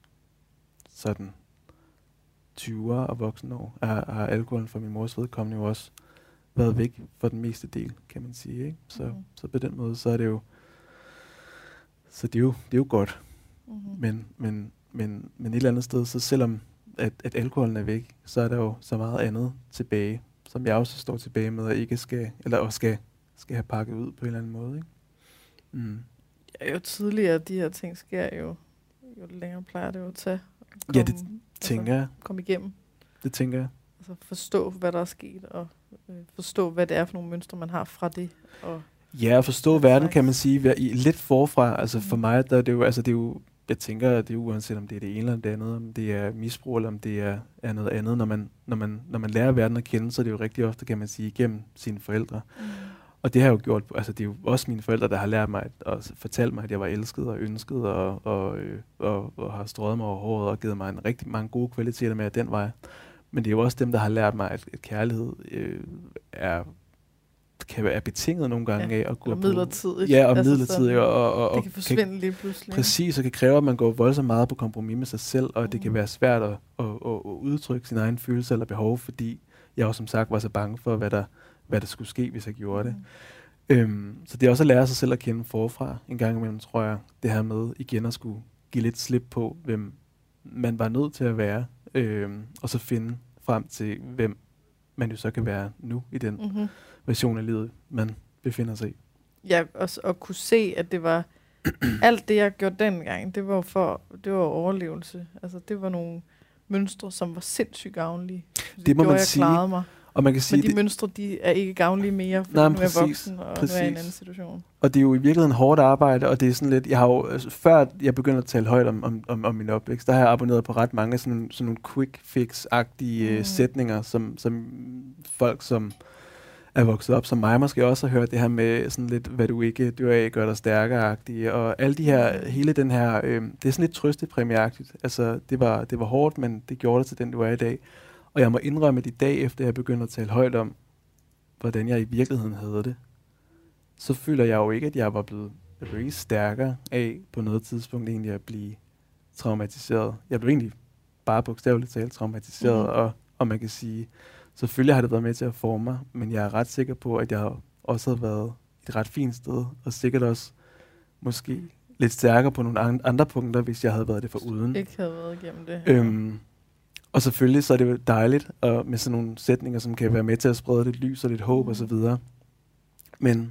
sådan tyvere og voksenår, har, har alkoholen for min mors vedkommende jo også været væk for den meste del, kan man sige. Ikke? Så, mm-hmm. så på den måde, så er det jo, så det er jo, det er jo godt. Mm-hmm. Men, men, men, men et eller andet sted, så selvom at, at alkoholen er væk, så er der jo så meget andet tilbage, som jeg også står tilbage med, og ikke skal, eller også skal, skal have pakket ud på en eller anden måde. Ikke? Mm. Ja, jo tidligere de her ting sker, jo, jo længere plejer det jo at tage. Kom, ja, det tænker jeg. Altså, komme igennem. Det tænker jeg. Altså forstå, hvad der er sket, og øh, forstå, hvad det er for nogle mønstre, man har fra det. Og ja, at forstå verden, kan man sige, være i, lidt forfra. Altså for mig, der er det jo, altså det er jo, jeg tænker, at det er uanset om det er det ene eller det andet, om det er misbrug, eller om det er, er noget andet. Når man, når, man, når man lærer verden at kende, så er det jo rigtig ofte, kan man sige, igennem sine forældre. Mm. Og det har jo gjort, altså det er jo også mine forældre, der har lært mig, og fortalt mig, at jeg var elsket og ønsket, og, og, øh, og, og har strøget mig over håret, og givet mig en rigtig mange gode kvaliteter med den vej. Men det er jo også dem, der har lært mig, at, at kærlighed øh, er, kan være betinget nogle gange ja, af at gå på. midlertidigt. Ja, og altså midlertidigt. Og, og, og, det kan forsvinde kan, lige pludselig. Præcis, og kan kræve, at man går voldsomt meget på kompromis med sig selv, og mm. det kan være svært at, at, at, at udtrykke sin egen følelse eller behov, fordi jeg også som sagt var så bange for, hvad der, hvad der skulle ske, hvis jeg gjorde det. Mm. Øhm, så det er også at lære sig selv at kende forfra en gang imellem, tror jeg, det her med igen at skulle give lidt slip på, hvem man var nødt til at være, øhm, og så finde frem til, hvem man jo så kan være nu i den mm-hmm. version af livet, man befinder sig i. Ja, og, og kunne se, at det var alt det, jeg gjorde dengang, det var for det var overlevelse. Altså, det var nogle mønstre, som var sindssygt gavnlige. Det, det må gjorde, man jeg sige. Klarede mig. Og man kan sige, men de det mønstre, de er ikke gavnlige mere, fordi nej, nu er jeg voksen, og præcis. Nu er jeg i en anden situation. Og det er jo i virkeligheden hårdt arbejde, og det er sådan lidt, jeg har jo, altså, før jeg begyndte at tale højt om, om, om, om min opvækst, der har jeg abonneret på ret mange sådan, sådan nogle quick fix-agtige mm. sætninger, som, som folk, som er vokset op som mig, måske også har hørt det her med sådan lidt, hvad du ikke dør af, gør dig stærkere-agtige, og alle de her, hele den her, øh, det er sådan lidt trøstepræmieagtigt. Altså, det var, det var hårdt, men det gjorde det til den, du er i dag. Og jeg må indrømme, at i dag, efter jeg begynder at tale højt om, hvordan jeg i virkeligheden havde det, så føler jeg jo ikke, at jeg var blevet, jeg blev ikke stærkere af på noget tidspunkt egentlig at blive traumatiseret. Jeg blev egentlig bare bogstaveligt talt traumatiseret, mm-hmm. og, og man kan sige, selvfølgelig har det været med til at forme mig, men jeg er ret sikker på, at jeg også havde været et ret fint sted, og sikkert også måske lidt stærkere på nogle andre punkter, hvis jeg havde været det foruden. Ikke havde været igennem det. Øhm, Og selvfølgelig så er det jo dejligt og med sådan nogle sætninger, som kan være med til at sprede lidt lys og lidt håb mm. og så videre. Men,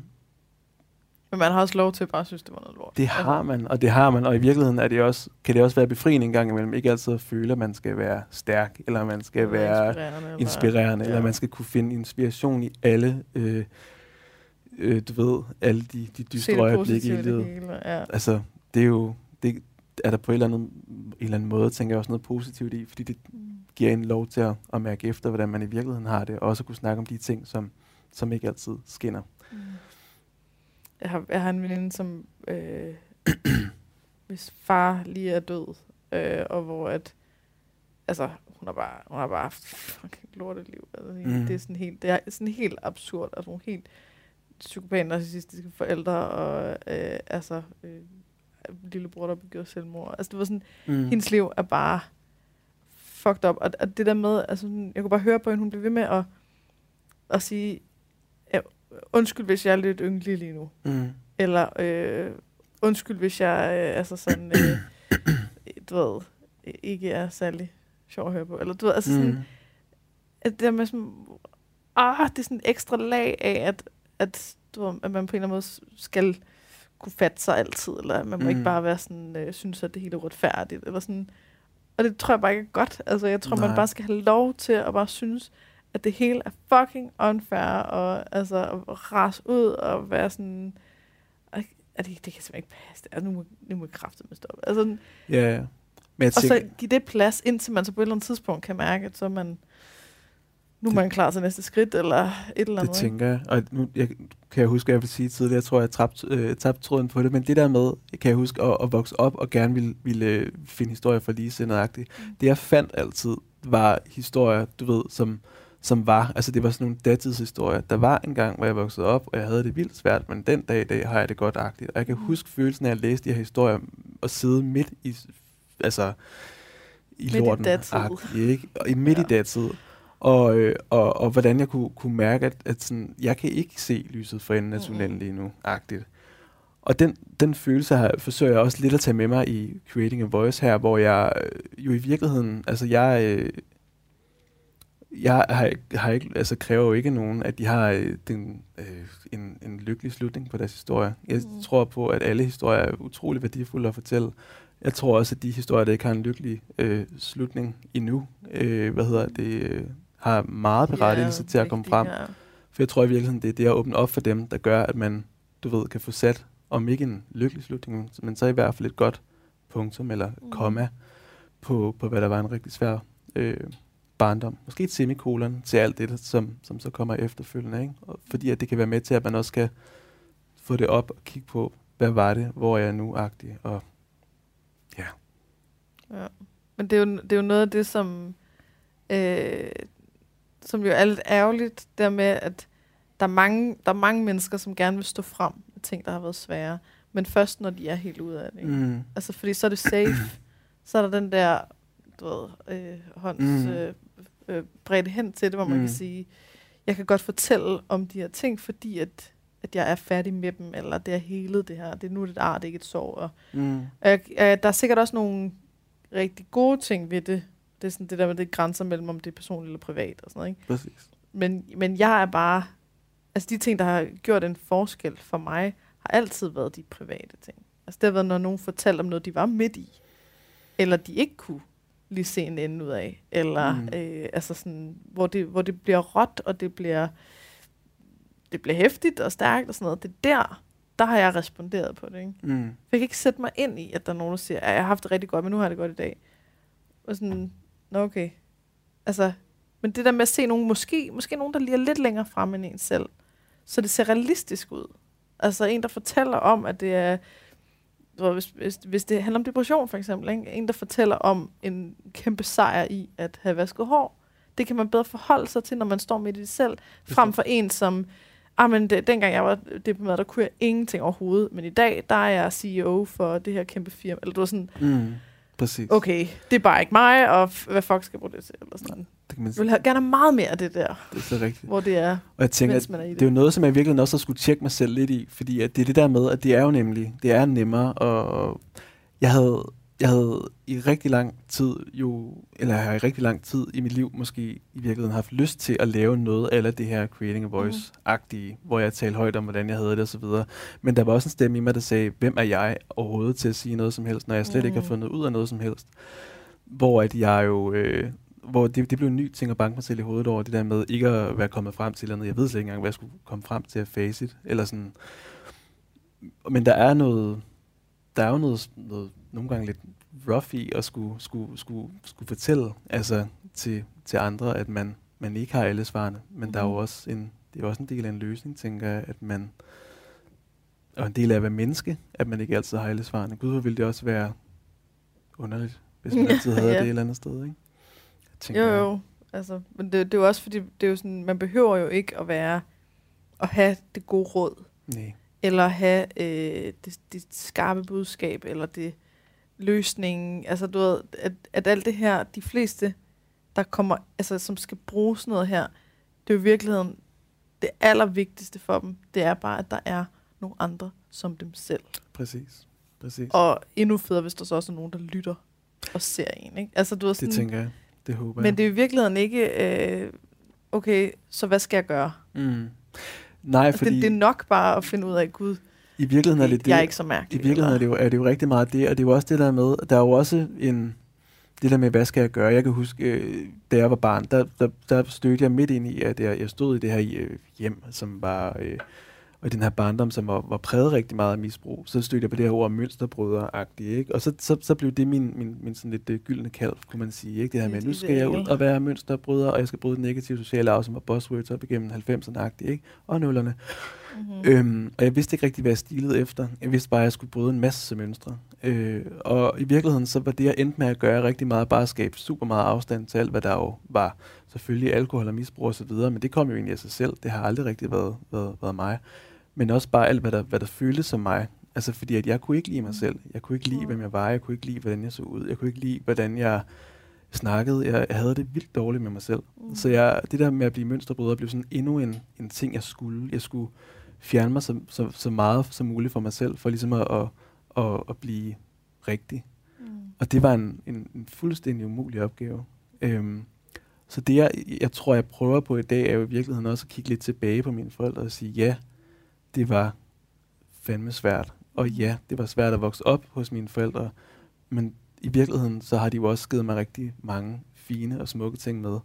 Men man har også lov til at bare synes, det var noget lort. Det har man, og det har man. Og i virkeligheden er det også, kan det også være befriende en gang imellem. Ikke altid at føle, at man skal være stærk, eller man skal være inspirerende, inspirerende eller, eller ja. man skal kunne finde inspiration i alle, øh, øh, du ved, alle de, de dystre øjeblikke i livet. Ja. Altså, det er jo... Det, er der på en eller, anden, en eller anden måde, tænker jeg også noget positivt i, fordi det mm. giver en lov til at, at mærke efter, hvordan man i virkeligheden har det, og også kunne snakke om de ting, som, som ikke altid skinner. Mm. jeg har, jeg har en veninde, som øh, hvis far lige er død, øh, og hvor at, altså, hun har bare, hun har bare haft fucking lorteliv. Altså, mm. Det er sådan helt, det er sådan helt absurd, altså nogle helt psykopat narcissistiske forældre, og øh, altså, øh, lillebror, der begik selvmord. Altså, det var sådan, mm. hendes liv er bare fucked up, og, og det der med, altså, jeg kunne bare høre på hende, hun blev ved med at, at sige, ja, undskyld, hvis jeg er lidt ynglig lige nu. Mm. Eller, øh, undskyld, hvis jeg, øh, altså sådan, øh, du ved, ikke er særlig sjov at høre på. Eller du ved, altså sådan, mm. at det der med sådan, ah, det er sådan et ekstra lag af, at, at, du ved, at man på en eller anden måde skal kunne fatte sig altid, eller man må mm. ikke bare være sådan, øh, synes, at det hele er retfærdigt, eller sådan. Og det tror jeg bare ikke er godt. Altså, jeg tror, Nej. man bare skal have lov til at bare synes, at det hele er fucking unfair, og altså, at rase ud, og være sådan, at det, det kan simpelthen ikke passe. Altså, nu må, nu må jeg kraftedeme stoppe. Altså, ja, yeah. Men og så give det plads, indtil man så på et eller andet tidspunkt kan mærke, at så man, nu er man klar til næste skridt, eller et eller andet. Det tænker jeg. Og nu jeg, kan jeg huske, at jeg vil sige tidligere, jeg tror, jeg tabte øh, tabt tråden på det, men det der med, kan jeg huske, at, at vokse op og gerne ville, ville finde historier for ligesindede-agtigt. Mm. Det jeg fandt altid, var historier, du ved, som, som var, altså det var sådan nogle datidshistorier. Der var en gang, hvor jeg voksede op, og jeg havde det vildt svært, men den dag i dag har jeg det godt-agtigt. Og jeg kan huske følelsen af at læse de her historier, og sidde midt i, altså, i midt lorten. I datid. Ikke? Og i midt ja. i datid. Og, øh, og, og hvordan jeg kunne, kunne mærke, at, at sådan, jeg kan ikke se lyset for enden af tunnelen lige nu-agtigt. Og den, den følelse her, forsøger jeg også lidt at tage med mig i Creating a Voice her, hvor jeg øh, jo i virkeligheden, altså jeg... Øh, Jeg har, har ikke, altså kræver jo ikke nogen, at de har øh, den, øh, en, en lykkelig slutning på deres historie. Jeg mm. tror på, at alle historier er utrolig værdifulde at fortælle. Jeg tror også, at de historier, der ikke har en lykkelig øh, slutning endnu, øh, hvad hedder det, øh, har meget berettigelse ja, til at komme frem. Ja. For jeg tror i virkeligheden, det er det at åbne op for dem, der gør, at man, du ved, kan få sat, om ikke en lykkelig slutning, men så i hvert fald et godt punktum eller mm. komma på, på, hvad der var en rigtig svær øh, barndom. Måske et semikolon til alt det, som, som så kommer efterfølgende. Ikke? Og fordi at det kan være med til, at man også kan få det op og kigge på, hvad var det, hvor er jeg nu-agtig. Og ja. ja. Men det er, jo, det er jo noget af det, som, øh, som jo er lidt ærgerligt, der med, at der er, mange, der er mange mennesker, som gerne vil stå frem med ting, der har været svære. Men først, når de er helt ude af det. Ikke? Mm. Altså, fordi så er det safe. Så er der den der, du ved, øh, hånds... Mm. Øh, øh, bredt hen til det, hvor man mm. kan sige, jeg kan godt fortælle om de her ting, fordi at, at jeg er færdig med dem, eller det er helet det her. Det er nu et ar, det er ikke et sår. Og, mm. øh, øh, der er sikkert også nogle rigtig gode ting ved det. Det er sådan det der med det grænser mellem, om det er personligt eller privat og sådan noget. Ikke? Præcis. Men, men jeg er bare, altså de ting, der har gjort en forskel for mig, har altid været de private ting. Altså det har været, når nogen fortalte om noget, de var midt i, eller de ikke kunne lige se en ende ud af, eller mm. øh, altså sådan, hvor det, hvor det bliver råt, og det bliver det bliver hæftigt og stærkt og sådan noget. Det er der, der har jeg responderet på det, ikke? Mm. For jeg kan ikke sætte mig ind i, at der er nogen, der siger, at jeg har haft det rigtig godt, men nu har jeg det godt i dag. Og sådan, nå okay. Altså, men det der med at se nogen, måske, måske nogen, der lige er lidt længere frem end en selv, så det ser realistisk ud. Altså en, der fortæller om, at det er Hvis, hvis, hvis det handler om depression for eksempel, ikke? En der fortæller om en kæmpe sejr i at have vasket hår, det kan man bedre forholde sig til, når man står midt i det selv, frem for en som, ah, men det, dengang jeg var deprimeret, der kunne jeg ingenting overhovedet, men i dag, der er jeg C E O for det her kæmpe firma, eller du var sådan, mm, præcis. Okay, det er bare ikke mig, og f- hvad fuck skal jeg bruge det til, eller sådan. Det kan man sige. Jeg vil have, gerne have meget mere af det der. Det er så rigtigt. Hvor det er, og jeg tænker, at det. det er jo noget, som jeg virkelig også har skulle tjekke mig selv lidt i, fordi at det er det der med, at det er jo nemlig, det er nemmere, og jeg havde, jeg havde i rigtig lang tid jo, eller jeg har i rigtig lang tid i mit liv måske i virkeligheden haft lyst til at lave noget af det her Creating a Voice-agtige, mm. hvor jeg talte højt om, hvordan jeg havde det og så videre. Men der var også en stemme i mig, der sagde, hvem er jeg overhovedet til at sige noget som helst, når jeg slet mm. ikke har fundet ud af noget som helst. Hvor at jeg jo... Øh, hvor det, det blev en ny ting at banke mig selv i hovedet over, det der med ikke at være kommet frem til noget. Jeg ved slet ikke engang, hvad jeg skulle komme frem til at face it, eller sådan. Men der er noget, der er jo noget, noget nogle gange lidt rough i at skulle, skulle, skulle, skulle fortælle altså til, til andre, at man, man ikke har alle svarene, men mm. der er jo også en, det er også en del af en løsning, tænker jeg, at man og en del af at være menneske, at man ikke altid har alle svarene. Gud, hvor ville det også være underligt, hvis man altid havde ja. det et eller andet sted, ikke? Jeg tænker, jo, jo. Altså, men det, det er jo også fordi, det er jo sådan, man behøver jo ikke at være, at have det gode råd. Nej. Eller have øh, det, det skarpe budskab, eller det løsningen. Altså, du ved, at, at alt det her, de fleste, der kommer, altså, som skal bruge sådan noget her, det er jo i virkeligheden, det allervigtigste for dem, det er bare, at der er nogle andre som dem selv. Præcis. Præcis. Og endnu federe, hvis der så også er nogen, der lytter og ser en, ikke? Altså, du ved, sådan, det tænker jeg. Det håber men jeg. det er i virkeligheden ikke, øh, okay, så hvad skal jeg gøre? Mm. Nej, altså, fordi... Det, det er nok bare at finde ud af, Gud, i virkeligheden er det det. Jeg er ikke så mærkelig. I virkeligheden er det, jo, er det jo rigtig meget det, og det er jo også det der med, der er jo også en, det der med, hvad skal jeg gøre? Jeg kan huske, øh, da jeg var barn, der, der, der stødte jeg midt ind i, at jeg, jeg stod i det her øh, hjem, som var, øh, og den her barndom, som var, var præget rigtig meget af misbrug. Så stødte jeg på det her ord mønsterbrødre-agtigt, ikke? Og så, så, så blev det min, min, min sådan lidt uh, gyldne kald, kunne man sige, ikke? Det her med, nu skal jeg ud og være mønsterbrødre, og jeg skal bryde den negative sociale arv, som var buzzwords op igennem halvfemserne-agtigt, ikke? Og nullerne. Mm-hmm. Øhm, og jeg vidste ikke rigtig, hvad jeg stilede efter. Jeg vidste bare, at jeg skulle bryde en masse mønstre. Øh, og i virkeligheden, så var det, jeg endte med at gøre rigtig meget, bare at skabe super meget afstand til alt, hvad der jo var. Selvfølgelig alkohol og misbrug og så videre, men det kom jo egentlig af sig selv. Det har aldrig rigtig været, været, været mig. Men også bare alt, hvad der, hvad der føltes som mig. Altså fordi, at jeg kunne ikke lide mig selv. Jeg kunne ikke lide, hvem jeg var. Jeg kunne ikke lide, hvordan jeg så ud. Jeg kunne ikke lide, hvordan jeg snakkede. Jeg, jeg havde det vildt dårligt med mig selv. Mm. Så jeg, det der med at blive mønsterbryder, blev sådan endnu en, en ting, jeg skulle. Jeg skulle fjerne mig så, så, så meget som muligt for mig selv, for ligesom at, at, at, at blive rigtig. Mm. Og det var en, en, en fuldstændig umulig opgave. Øhm, så det, jeg, jeg tror, jeg prøver på i dag, er jo i virkeligheden også at kigge lidt tilbage på mine forældre og sige, ja, det var fandme svært. Og ja, det var svært at vokse op hos mine forældre, men i virkeligheden, så har de jo også givet mig rigtig mange fine og smukke ting med.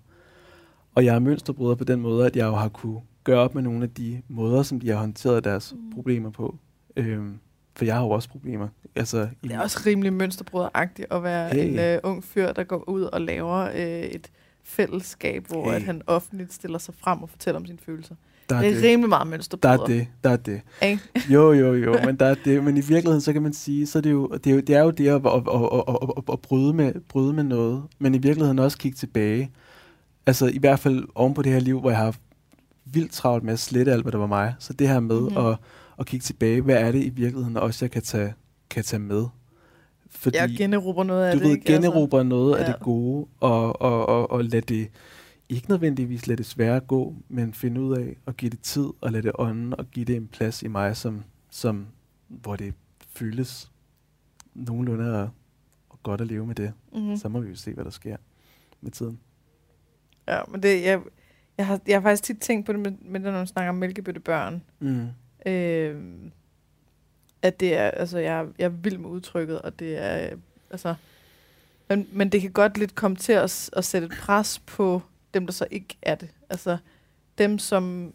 Og jeg er mønsterbryder på den måde, at jeg jo har kunne gøre op med nogle af de måder, som de har håndteret deres mm. problemer på. Øhm, for jeg har jo også problemer. Altså, det er også rimelig mønsterbryderagtigt at være hey. en uh, ung fyr, der går ud og laver uh, et fællesskab, hvor hey. at han offentligt stiller sig frem og fortæller om sine følelser. Der er det er det. Rimelig meget mønsterbryder. Der er det, der er det. jo, jo, jo, men der er det. Men i virkeligheden, så kan man sige, så er det jo, det er jo, det er jo det at, at, at, at, at, at bryde, med, bryde med noget, men i virkeligheden også kigge tilbage. Altså i hvert fald oven på det her liv, hvor jeg har vildt travlt med at slette alt, hvad der var mig. Så det her med mm-hmm. at, at kigge tilbage, hvad er det i virkeligheden også, jeg kan tage, kan tage med? Fordi jeg generober noget af du det, ved, ikke? generober altså. noget ja. af det gode, og, og, og, og lad det ikke nødvendigvis lade det svære gå, men finde ud af at give det tid, og lade det ånde, og give det en plads i mig, som, som, hvor det føles nogenlunde og, og godt at leve med det. Mm-hmm. Så må vi jo se, hvad der sker med tiden. Ja, men det, jeg, jeg, har, jeg har faktisk tit tænkt på det, med, med når man snakker om mælkebøttebørn. Mm. Øh, at det er, altså jeg, jeg er vild med udtrykket, og det er, altså, men, men det kan godt lidt komme til at, at sætte et pres på dem, der så ikke er det. Altså dem, som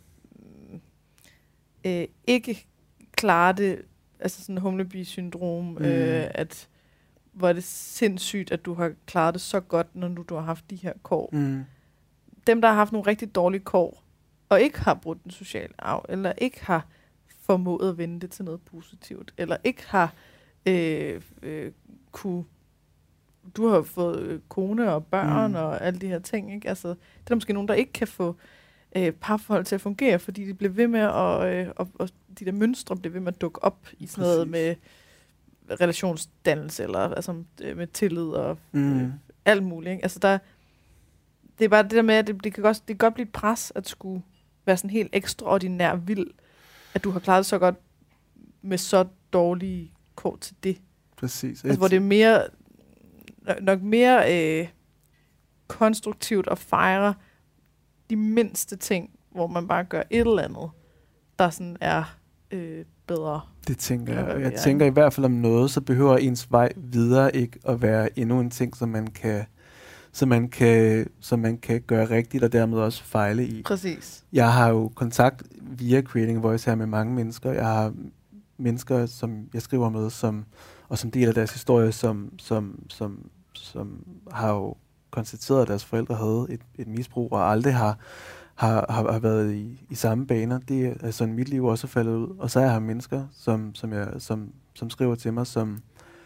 øh, ikke klarer det, altså sådan Humleby-syndrom, mm. øh, at hvor er det sindssygt, at du har klaret det så godt, når du, du har haft de her kår. Mm. Dem, der har haft nogle rigtig dårlige kår, og ikke har brudt den sociale arv, eller ikke har formået at vende det til noget positivt, eller ikke har øh, øh, kunne... Du har fået øh, kone og børn mm. og alle de her ting, ikke? Altså, det er der måske nogen, der ikke kan få øh, parforhold til at fungere, fordi de bliver ved med at... Øh, og, og de der mønstre bliver ved med at dukke op i sådan noget med relationsdannelse, eller altså, med tillid og mm. øh, alt muligt, ikke? Altså, der... Det er bare det der med, at det, det, kan godt, det kan godt blive et pres, at skulle være sådan helt ekstraordinær vild, at du har klaret det så godt med så dårlige kår til det. Præcis. Altså, hvor det er mere, nok mere øh, konstruktivt at fejre de mindste ting, hvor man bare gør et eller andet, der sådan er øh, bedre. Det tænker jeg. Jeg, jeg tænker i hvert fald om noget, så behøver ens vej videre ikke at være endnu en ting, som man kan så man kan, så man kan gøre rigtigt, og dermed også fejle i. Præcis. Jeg har jo kontakt via Creating a Voice her med mange mennesker. Jeg har mennesker, som jeg skriver med, som, og som deler deres historie, som, som, som, som har jo konstateret, at deres forældre havde et, et misbrug, og aldrig har, har, har, har været i, i samme baner. Det er sådan, mit liv også er faldet ud. Og så er jeg mennesker, som, som, jeg, som, som skriver til mig, som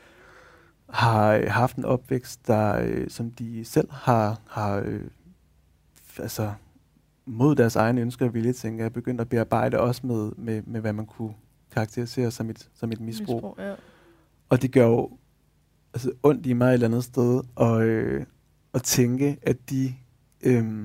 har haft en opvækst, der, øh, som de selv har, har øh, altså, mod deres egne ønsker og vilje, tænker jeg, begyndt at bearbejde også med, med, med hvad man kunne karakterisere som et, som et misbrug. misbrug ja. Og det gør jo altså, ondt i mig et eller andet sted, og, øh, at tænke, at de, øh,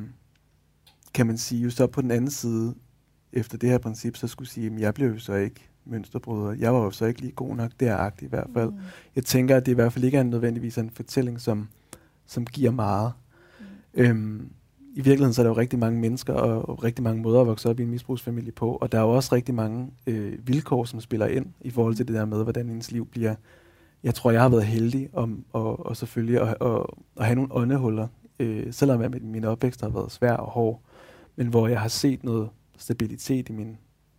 kan man sige, jo så på den anden side, efter det her princip, så skulle sige, at jeg blev jo så ikke mønsterbryder. Jeg var jo så ikke lige god nok, deragtigt i hvert fald. Mm. Jeg tænker, at det i hvert fald ikke er nødvendigvis en fortælling, som, som giver meget. Mm. Øhm, I virkeligheden så er der jo rigtig mange mennesker og, og rigtig mange måder at vokse op i en misbrugsfamilie på, og der er jo også rigtig mange øh, vilkår, som spiller ind i forhold til det der med, hvordan ens liv bliver. Jeg tror, jeg har været heldig om og, og selvfølgelig at, at, at have nogle åndehuller, øh, selvom at min opvækst har været svær og hård, men hvor jeg har set noget stabilitet i mine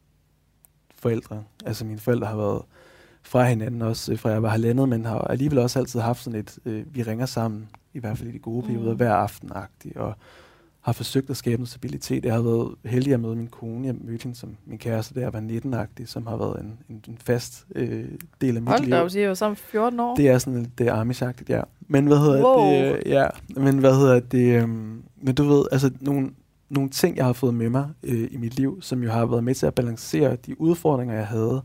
forældre. Altså mine forældre har været fra hinanden også, fra jeg var halvandet, men har alligevel også altid haft sådan et, øh, vi ringer sammen, i hvert fald i de gode perioder, mm. hver aften-agtigt, og har forsøgt at skabe noget stabilitet. Jeg har været heldig at møde min kone. Jeg mødte hende som min kæreste, da jeg var nitten-agtig, som har været en, en, en fast øh, del af mit Hold liv. Hold da, jeg var sammen fjorten år. Det er sådan lidt det er Amish-agtigt, ja. Men hvad hedder wow. det? Ja, men hvad hedder det? Um, men du ved, altså nogle, nogle ting, jeg har fået med mig øh, i mit liv, som jo har været med til at balancere de udfordringer, jeg havde,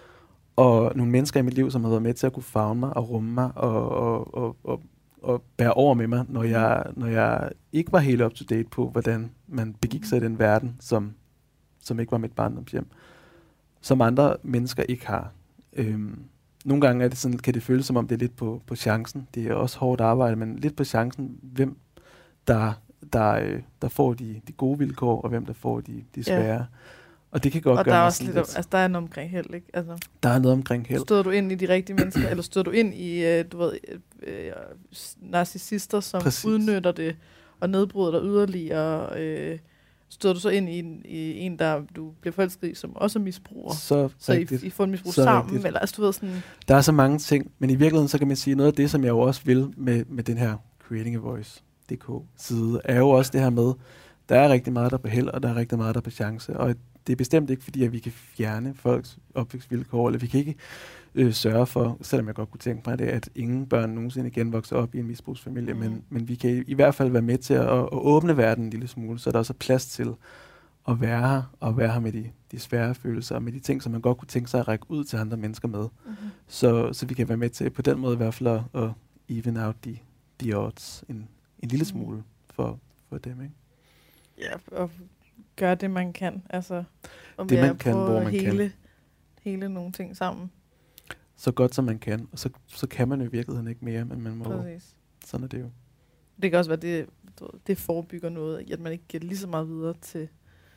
og nogle mennesker i mit liv, som har været med til at kunne favne mig og rumme mig og, og, og, og, og bære over med mig, når jeg, når jeg ikke var helt up to date på, hvordan man begik sig i den verden, som, som ikke var mit barndomshjem, som andre mennesker ikke har. Øhm, nogle gange er det sådan, kan det føles, som om det er lidt på, på chancen. Det er også hårdt arbejde, men lidt på chancen, hvem der, der, øh, der får de, de gode vilkår, og hvem der får de, de svære. Ja. Og det kan godt og gøre der er mig også sådan lidt, lidt. altså der er noget omkring held, ikke? Altså, der er noget omkring held. Støder du ind i de rigtige mennesker, eller støder du ind i, øh, du ved, øh, narcissister, som Præcis. udnytter det og nedbryder dig yderligere? Øh, støder du så ind i en, i en, der du bliver forelsket i, som også er misbruger? Så, så I, I får en misbrug så sammen? Rigtigt. Eller, altså, du ved, sådan der er så mange ting, men i virkeligheden så kan man sige, noget af det, som jeg jo også vil med, med den her Creating a Voice punktum d k side, er jo også det her med, der er rigtig meget, der er på held, og der er rigtig meget, der er på chance. Og det er bestemt ikke, fordi at vi kan fjerne folks opvækstvilkår, eller vi kan ikke øh, sørge for, selvom jeg godt kunne tænke mig det, at ingen børn nogensinde igen vokser op i en misbrugsfamilie, mm. men, men vi kan i, i hvert fald være med til at, at, at åbne verden en lille smule, så der også er plads til at være her, og være her med de, de svære følelser, og med de ting, som man godt kunne tænke sig at række ud til andre mennesker med. Mm-hmm. Så, så vi kan være med til på den måde i hvert fald at, at even out de, de odds en, en lille smule for, for dem, ikke? Ja, og gøre det, man kan. Altså, om det, man kan, hvor man hele, kan. Hele nogle ting sammen. Så godt, som man kan. Og så, så kan man jo i virkeligheden ikke mere, men man må... Præcis. Sådan er det jo. Det kan også være, det, det forebygger noget, at man ikke giver lige så meget videre til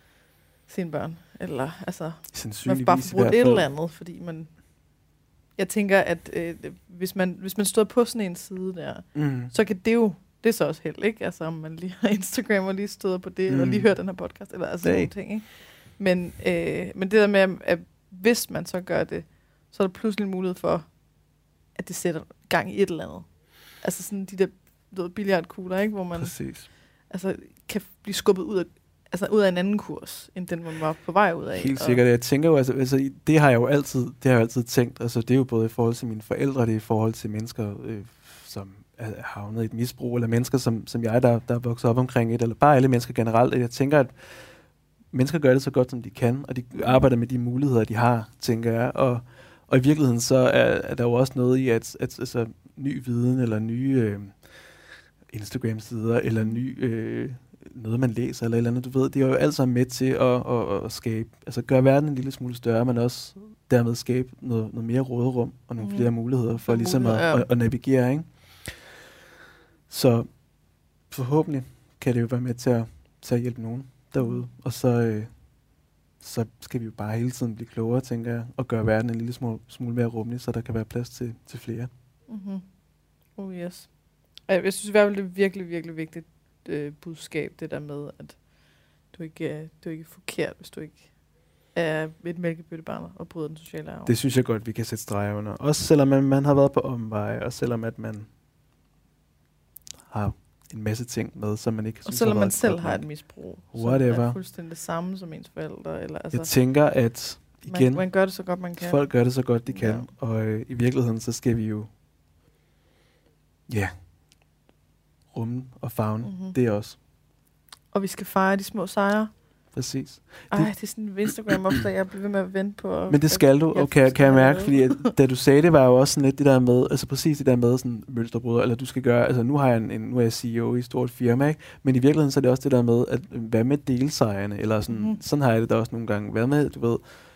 sine børn. Eller, altså, man bare får brugt et eller andet, fordi man... Jeg tænker, at øh, hvis, man, hvis man står på sådan en side der, mm. så kan det jo... Det er så også held, ikke? Altså, om man lige har Instagram og lige støder på det, mm. eller lige hører den her podcast, eller altså nogle ting, ikke? Men, øh, men det der med, at, at hvis man så gør det, så er der pludselig en mulighed for, at det sætter gang i et eller andet. Altså sådan de der billiardkugler, ikke? Hvor man altså, kan blive skubbet ud af, altså, ud af en anden kurs, end den, man var på vej ud af. Helt sikkert. Jeg tænker jo, altså, altså, det har jeg jo altid, det har jeg altid tænkt. Altså, det er jo både i forhold til mine forældre, det er i forhold til mennesker, øh, som er havnet i et misbrug, eller mennesker som, som jeg, der, der er vokset op omkring et, eller bare alle mennesker generelt. Jeg tænker, at mennesker gør det så godt, som de kan, og de arbejder med de muligheder, de har, tænker jeg. Og, og i virkeligheden så er, er der jo også noget i, at, at altså, ny viden, eller nye øh, Instagram-sider, eller ny, øh, noget, man læser, eller et eller andet, du ved, det er jo alt sammen med til at, at, at skabe, altså gøre verden en lille smule større, men også dermed skabe noget, noget mere råderum, og nogle mm. flere muligheder for ligesom at, at, at navigere, ikke? Så forhåbentlig kan det jo være med til at, til at hjælpe nogen derude. Og så, øh, så skal vi jo bare hele tiden blive klogere, tænker jeg, og gøre verden en lille smule, smule mere rummelig, så der kan være plads til, til flere. Mm-hmm. Oh yes. Jeg synes i hvert fald, det er virkelig, virkelig vigtigt øh, budskab, det der med, at du ikke, øh, du er ikke forkert, hvis du ikke er et mælkebøttebarn og bryder den sociale arv. Det synes jeg godt, vi kan sætte streger under. Også selvom man, man har været på omveje, og selvom at man har en masse ting med, som man ikke og synes selvom har man været selv godt har nok. et misbrug, Whatever. som er fuldstændig det samme som ens forældre. Eller, altså, Jeg tænker, at igen, man, man gør det så godt, man kan. folk gør det så godt, de kan. Ja. Og øh, i virkeligheden, så skal vi jo ja, rumme og favne. Mm-hmm. Det også. Og vi skal fejre de små sejre. Præcis. Ej, det er sådan en Instagram-opslag, jeg bliver ved med at vente på. Men det skal du, og kan, kan jeg mærke, fordi at, da du sagde det, var jo også sådan lidt det der med, altså præcis det der med sådan mønsterbryder, eller du skal gøre, altså nu har jeg en, en nu er jeg C E O i et stort firma, ikke? Men i virkeligheden så er det også det der med, at hvad med delsejrene, eller sådan, mm. sådan har jeg det da også nogle gange, hvad med, du ved,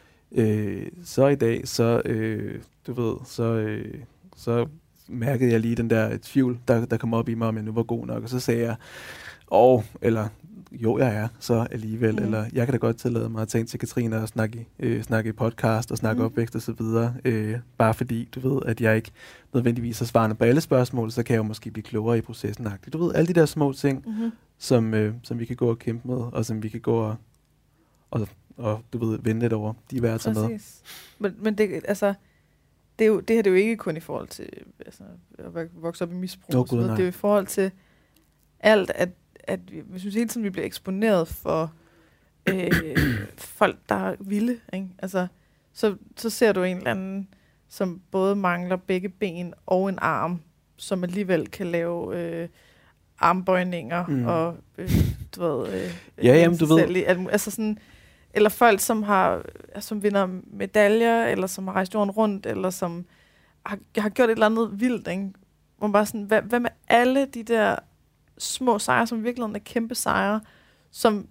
øh, så i dag, så, øh, du ved, så, øh, så mærkede jeg lige den der tvivl, der, der kom op i mig, om jeg nu var god nok, og så sagde jeg, åh, oh, eller jo, jeg er så alligevel, mm. eller jeg kan da godt tillade mig at tage ind til Katrine og snakke, øh, snakke i podcast og snakke mm. opvækst og så videre, øh, bare fordi, du ved, at jeg ikke nødvendigvis har svarene på alle spørgsmål, så kan jeg jo måske blive klogere i processen. Du ved, alle de der små ting, mm-hmm. som, øh, som vi kan gå og kæmpe med, og som vi kan gå og, og, og du ved, vende lidt over, de er værd at tage med. Men, men det, altså, det, er jo, det her det er jo ikke kun i forhold til altså, at vokse op i misbrug, oh, God, det er jo i forhold til alt, at at vi, vi synes hele tiden, vi bliver eksponeret for øh, folk, der er vilde. Ikke? Altså, så, så ser du en eller anden, som både mangler begge ben og en arm, som alligevel kan lave øh, armbøjninger mm. og øh, du ved, øh, ja, jamen, du ved. I, altså sådan, eller folk, som har som vinder medaljer, eller som har rejst jorden rundt, eller som har, har gjort et eller andet vildt. Ikke? Hvor man bare sådan, hvad, hvad med alle de der små sejre, som virkelig er kæmpe sejre, som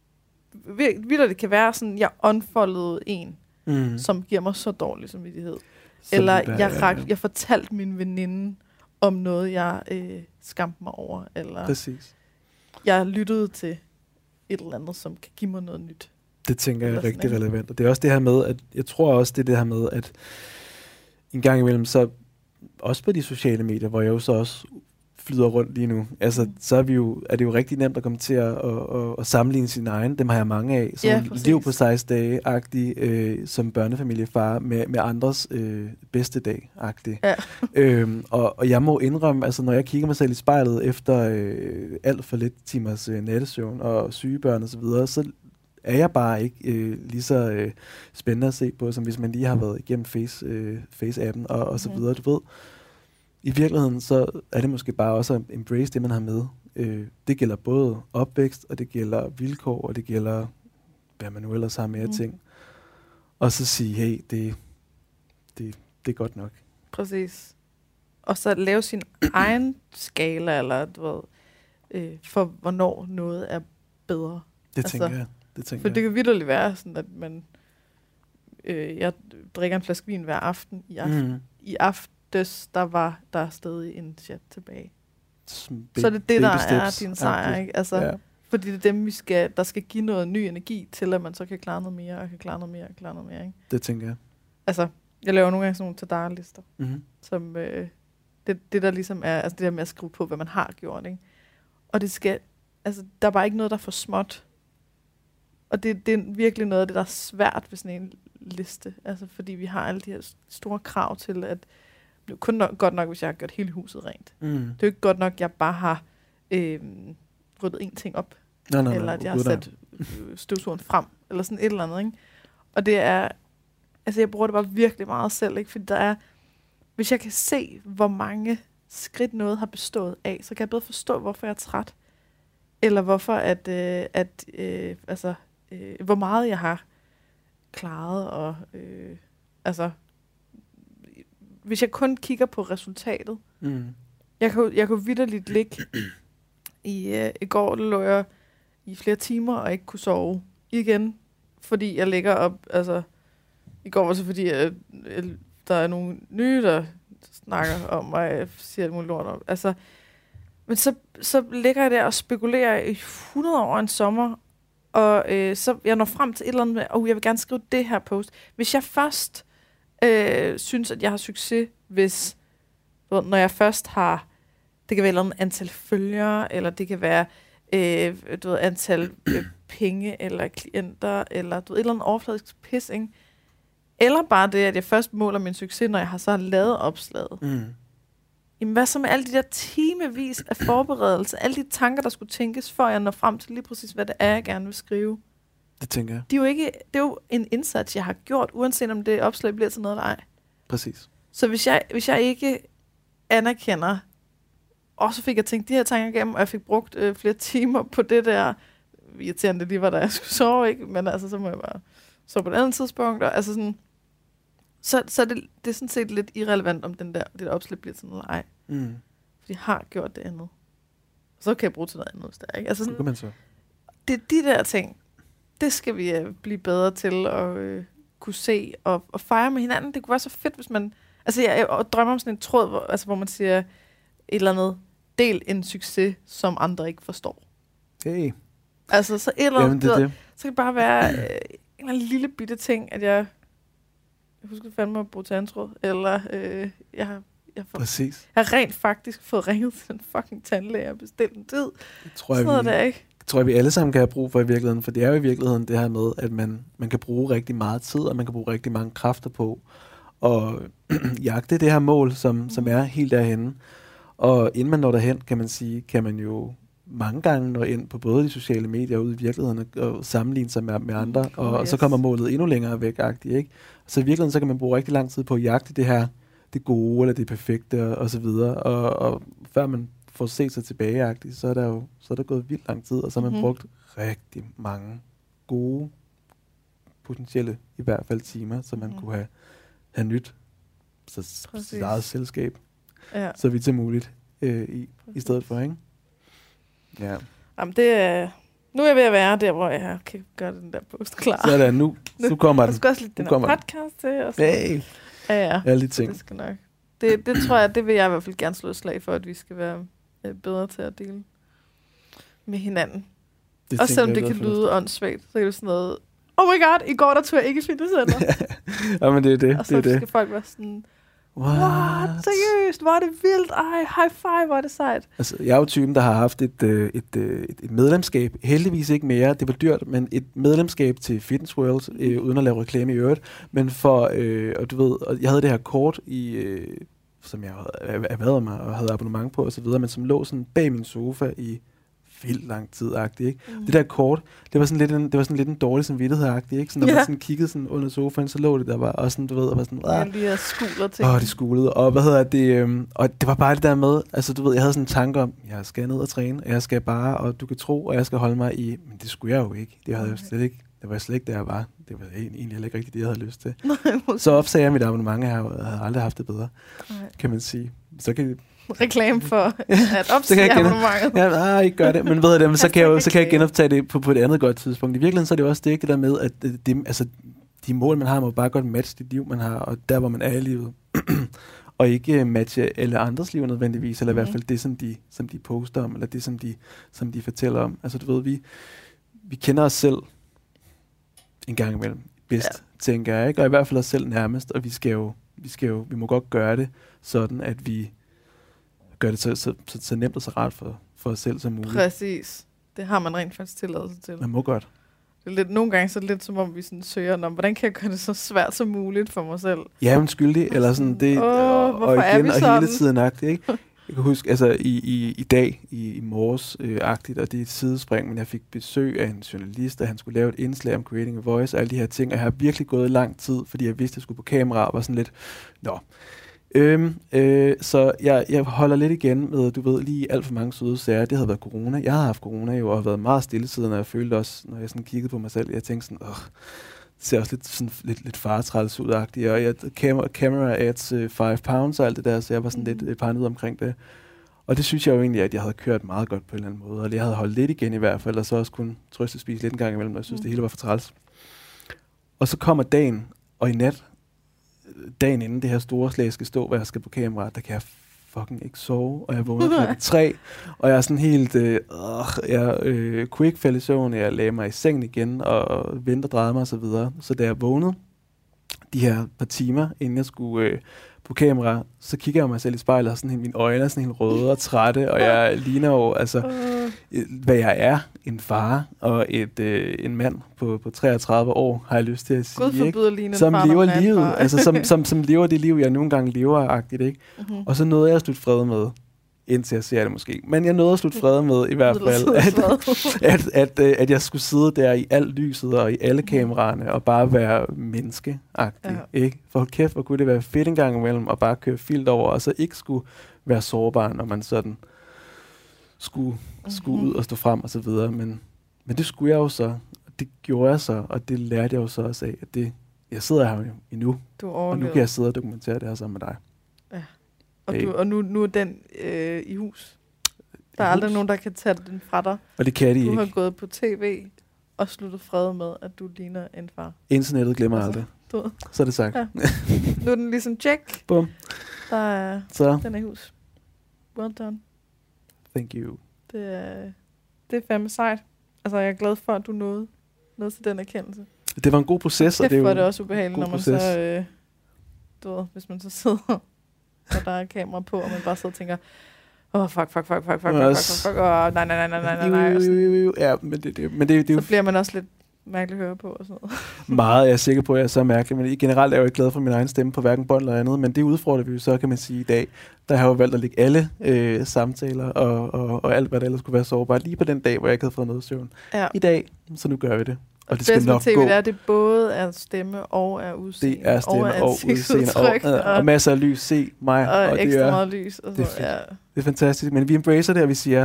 virkelig det kan være sådan, jeg unfoldede en, mm. som giver mig så dårlig samvittighed. Så eller der, jeg, rak, jeg fortalte min veninde om noget, jeg øh, skamte mig over. Eller præcis. Jeg lyttede til et eller andet, som kan give mig noget nyt. Det tænker jeg er rigtig sådan, relevant. Og det er også det her med, at jeg tror også, det er det her med, at en gang imellem, så også på de sociale medier, hvor jeg jo så også flyder rundt lige nu. Altså, mm. så er, vi jo, er det jo rigtig nemt at komme til at, at, at, at sammenligne sin egen. Dem har jeg mange af. Som ja, liv på seksten dage-agtig, øh, som børnefamiliefar med, med andres øh, bedste dag-agtig. Ja. øhm, og, og jeg må indrømme, altså når jeg kigger mig selv i spejlet efter øh, alt for lidt timers øh, nattesøvn og sygebørn og så videre, så er jeg bare ikke øh, lige så øh, spændende at se på, som hvis man lige har været igennem face, øh, face-appen og, og så mm. videre, du ved. I virkeligheden, så er det måske bare også at embrace det, man har med. Øh, det gælder både opvækst, og det gælder vilkår, og det gælder, hvad man nu ellers har med mm. ting. Og så sige, hey, det, det, det er godt nok. Præcis. Og så lave sin egen skala, eller du ved, øh, for hvornår noget er bedre. Det tænker altså, jeg. Det tænker for jeg. det kan vitterligt være sådan, at man, øh, jeg drikker en flaske vin hver aften. I aften, mm. i aften der var der stadig en chat tilbage. Be- så det er det, der er din sejr, ikke? Altså, ja. Fordi det er dem, vi skal, der skal give noget ny energi til, at man så kan klare noget mere, og kan klare noget mere, og klare noget mere, ikke? Det tænker jeg. Altså, jeg laver nogle gange sådan nogle tadar-lister, mm-hmm. som øh, det, det der ligesom er, altså det der med at skrive på, hvad man har gjort, ikke? Og det skal, altså, der er bare ikke noget, der er for småt. Og det, det er virkelig noget af det, der er svært ved sådan en liste, altså fordi vi har alle de her store krav til, at det er kun nok, godt nok, hvis jeg har gjort hele huset rent. Mm. Det er jo ikke godt nok, at jeg bare har øh, ryddet en ting op. Nej, nej, eller nej, at jeg har sat støvsugeren frem. Eller sådan et eller andet, ikke? Og det er... Altså, jeg bruger det bare virkelig meget selv, ikke? Fordi der er... Hvis jeg kan se, hvor mange skridt noget har bestået af, så kan jeg bedre forstå, hvorfor jeg er træt. Eller hvorfor, at... Øh, at øh, altså... Øh, hvor meget jeg har klaret, og... Øh, altså... Hvis jeg kun kigger på resultatet. Mm. Jeg kunne, jeg kunne vitterligt ligge i, øh, i går, der lå jeg i flere timer og ikke kunne sove igen, fordi jeg ligger op, altså, i går var så fordi, at, at der er nogle nye, der snakker om mig, jeg siger alt muligt lort om. Altså, men så, så ligger jeg der og spekulerer i hundrede år en sommer, og øh, så jeg når frem til et eller andet med, oh, jeg vil gerne skrive det her post. Hvis jeg først Øh, synes, at jeg har succes, hvis, når jeg først har, det kan være et eller andet antal følgere, eller det kan være øh, du ved, antal øh, penge, eller klienter, eller du ved, et eller andet overfladisk pis, ikke? Eller bare det, at jeg først måler min succes, når jeg har så lavet opslaget. Mm. jamen hvad så med alle de der timevis af forberedelse, alle de tanker, der skulle tænkes, før jeg når frem til lige præcis, hvad det er, jeg gerne vil skrive. Det tænker jeg. Det er jo, ikke, det er jo en indsats, jeg har gjort, uanset om det opslag bliver til noget eller ej. Præcis. Så hvis jeg, hvis jeg ikke anerkender, og så fik jeg tænkt de her tanker igennem, og jeg fik brugt øh, flere timer på det der, irriterende lige var, da jeg skulle sove, ikke? Men altså, så må jeg bare sove på et andet tidspunkt, og altså sådan, så, så det, det er sådan set lidt irrelevant, om den der, det der opslag bliver til noget eller ej. Mm. For jeg har gjort det andet. Så kan jeg bruge til noget andet, hvis det er, ikke? Altså sådan, det kan man så. Det er de der ting, det skal vi uh, blive bedre til at uh, kunne se og, og fejre med hinanden. Det kunne være så fedt, hvis man... Altså, jeg, jeg drømmer om sådan en tråd, hvor, altså, hvor man siger et eller andet, del en succes, som andre ikke forstår. Hey. Altså, så et eller andet, Jamen, det, det. så kan det bare være uh, en eller anden lille bitte ting, at jeg... Jeg husker fandme at bruge tandtråd, eller øh, jeg har... Jeg, får, Præcis. jeg har rent faktisk fået ringet til en fucking tandlæge og bestilt en tid. Det tror jeg, sådan vi, der, ikke? det tror jeg, vi alle sammen kan have brug for i virkeligheden. For det er jo i virkeligheden det her med, at man, man kan bruge rigtig meget tid, og man kan bruge rigtig mange kræfter på og jagte det her mål, som, mm. som er helt derhenne. Og inden man når derhen, kan man sige, kan man jo mange gange nå ind på både de sociale medier og ude i virkeligheden og, og sammenligne sig med, med andre, mm, og, yes. og så kommer målet endnu længere væk, ikke? Så i virkeligheden, så kan man bruge rigtig lang tid på at jagte det her, det gode, eller det perfekte, og, og så videre. Og, og før man får set sig tilbageagtigt, så er der jo så er der gået vildt lang tid, og så har man mm-hmm. brugt rigtig mange gode, potentielle, i hvert fald timer, som man mm-hmm. kunne have, have nyt så sit eget selskab, ja. Så vidt som muligt øh, i, i stedet for, ikke? Ja. Jamen, det er... Nu er jeg ved at være der, hvor jeg kan gøre den der post klar. Så er der nu. Nu kommer den. Der skal også lidt den her podcast til. Og hey. Ja, ja. Alle de ting. Det skal nok. Det, det tror jeg, det vil jeg i hvert fald gerne slå et slag for, at vi skal være øh, bedre til at dele med hinanden. Det og selvom det kan lyde åndssvagt, så er det sådan noget, oh my god, i går der tog jeg ikke fitnesscenter. Ja, men det er det. Og så det er skal det. folk være sådan, what? What? Seriøst, hvor er det vildt. Ej, high five, hvor er det sejt. Altså, jeg er jo typen, der har haft et, øh, et, øh, et, et medlemskab. Heldigvis ikke mere. Det var dyrt, men et medlemskab til Fitness World, øh, uden at lave reklame i øvrigt. Men for, øh, og du ved, og jeg havde det her kort, i, øh, som jeg havde erhvervet mig og havde abonnement på osv., men som lå sådan bag min sofa i vildt lang tid-agtigt, ikke? Mm. Det der kort, det var sådan lidt en, det var sådan lidt en dårlig samvittighed-agtigt, ikke? Så når ja. man sådan kiggede sådan under sofaen, så lå det der var og sådan, du ved, og var sådan, ah. Ja, de her skuler ting. Åh, de skulede. Og hvad hedder det, øhm, og det var bare det der med, altså du ved, jeg havde sådan en tanke om, jeg skal ned og træne, og jeg skal bare, og du kan tro, og jeg skal holde mig i, men det skulle jeg jo ikke. Det havde jeg slet ikke. Det var slet ikke, der jeg var. Det var egentlig heller ikke rigtigt det, jeg havde lyst til. Så opsagde jeg mit abonnement, jeg havde aldrig haft det bedre, Nej. kan man sige. Så kan reklame for at opsige abonnementet. Ja, nej, ikke gør det. Men ved jeg, så kan jeg, så kan jeg genoptage det på, på et andet godt tidspunkt. I virkeligheden så er det også det, det der med, at det, det, altså, de mål, man har, må bare godt matche det liv, man har, og der, hvor man er i livet. Og ikke matche alle andres liv nødvendigvis, eller mm. i hvert fald det, som de, som de poster om, eller det, som de, som de fortæller om. Altså, du ved, vi, vi kender os selv en gang imellem bedst, ja. tænker jeg, ikke? Og i hvert fald os selv nærmest, og vi skal jo, vi skal jo, vi må godt gøre det sådan, at vi gør det så, så, så, så nemt og så rart for, for os selv som muligt. Præcis. Det har man rent faktisk tilladelse til. Man må godt. Det er lidt, nogle gange så er det lidt som om, vi sådan søger, om, hvordan kan jeg gøre det så svært som muligt for mig selv? Ja, men skyldig, eller sådan det, oh, og, og igen, og hele tiden agtigt, ikke? Jeg kan huske, altså i, i, i dag, i, i morges øh, agtigt, og det er et sidespring, men jeg fik besøg af en journalist, og han skulle lave et indslag om Creating a Voice, og alle de her ting, og jeg har virkelig gået lang tid, fordi jeg vidste, at jeg skulle på kamera, og var sådan lidt, nå. Øhm, øh, så jeg, jeg holder lidt igen med, du ved, lige alt for mange søde sager. Det havde været corona. Jeg har haft corona jo, og har været meget stille siden, og jeg følte også, når jeg sådan kiggede på mig selv, jeg tænkte sådan, åh, det ser også lidt, sådan, lidt, lidt faretræls ud-agtigt, og jeg, camera, camera adds uh, five pounds og alt det der, så jeg var sådan mm. lidt uh, paranoid omkring det. Og det synes jeg jo egentlig, at jeg havde kørt meget godt på en eller anden måde, og jeg havde holdt lidt igen i hvert fald, og så også kun trøstespise lidt en gang imellem, og jeg synes, mm. det hele var for træls. Og så kommer dagen, og i nat, dagen inden det her store slag skal stå, hvor jeg skal på kamera, der kan jeg fucking ikke sove, og jeg vågner klokken tre, og jeg er sådan helt, øh, øh, jeg øh, kunne ikke falde i søvn, jeg lagde mig i sengen igen, og vente og drejede mig og så videre. Så da jeg vågnede, de her par timer, inden jeg skulle øh, på kamera, så kigger jeg mig selv i spejlet, og sådan, mine øjne er sådan helt røde og trætte, og jeg ligner jo, altså, hvad jeg er, en far og et, øh, en mand på, på treogtredive år, har jeg lyst til at sige, God forbyder lige en som far, lever livet, altså som, som, som lever det liv, jeg nogle gange lever-agtigt, ikke? Mm-hmm. Og så nåede jeg at slutte fred med, indtil jeg ser det måske. Men jeg nåede at slutte fred med i hvert fald, at, at, at, at, at jeg skulle sidde der i alt lyset og i alle kameraerne og bare være menneskeagtig. Ja. Ikke? For hold kæft, hvor kunne det være fedt en gang imellem at bare køre filt over, og så ikke skulle være sårbar, når man sådan skulle, skulle mm-hmm. ud og stå frem og så videre. Men, men det skulle jeg jo så, og det gjorde jeg så, og det lærte jeg jo så også af, at det, jeg sidder her jo endnu, og nu kan jeg sidde og dokumentere det her sammen med dig. Ja. Og, du, og nu, nu er den øh, i hus. Der er I aldrig hus? Nogen, der kan tage den fra dig. Og det kan de du ikke. Du har gået på tv og sluttet fred med, at du ligner en far. Internettet glemmer altså, aldrig. Du. Så er det sagt. Ja. Nu er den ligesom check. Bum. Der er, Så. Den er i hus. Well done. Thank you. Det er, det er fandme sejt. Altså, jeg er glad for, at du nåede, nåede til den erkendelse. Det var en god proces. Og det er jo det også ubehageligt, når man proces. så... Øh, du ved, hvis man så sidder... og der er kamera på, og man bare sidder og tænker, åh, oh, fuck, fuck, fuck, fuck, fuck, fuck, fuck, fuck, oh, nej, nej, nej, nej, nej, nej, nej. Ja, men det, det, men det, det så bliver man også lidt mærkeligt at høre på, og sådan noget. Meget, jeg er sikker på, at jeg er så mærkelig, men generelt er jeg jo ikke glad for min egen stemme på hverken bånd eller andet, men det udfordrer vi jo så, kan man sige, i dag. Der har jeg jo valgt at lægge alle øh, samtaler, og, og, og alt, hvad der ellers skulle være sårbart, lige på den dag, hvor jeg ikke havde fået noget søvn. Ja. I dag, så nu gør vi det. Og det skal nok gå. Det er, det både er stemme og er udseende. Det er stemme og, og udseende og, og, og masser af lys. Se mig. Og, og ekstra det er, meget lys. Og det, så, er ja. det er fantastisk. Men vi embracer det, og vi siger,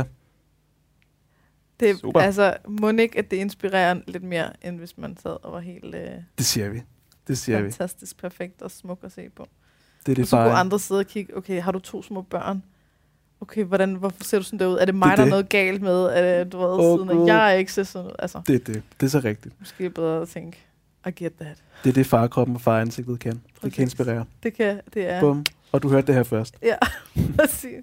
det er, super. Altså, må ikke, at det inspirerer lidt mere, end hvis man sad og var helt... Øh, det siger vi. Det siger fantastisk, vi. Fantastisk, perfekt og smuk at se på. Det er det og så kunne andre sidde og kigge, okay, har du to små børn? Okay, hvordan, hvorfor ser du sådan der ud? Er det mig, det der er noget galt med? Er det, du ved, oh, siden, at jeg er ikke sådan noget? Altså, det er det. Det er så rigtigt. Måske er bedre at tænke, I get that. Det er det, farkroppen og faransigtet kan. Det okay. kan inspirere. Det kan, det er. Bum. Og du hørte det her først. Ja, præcis.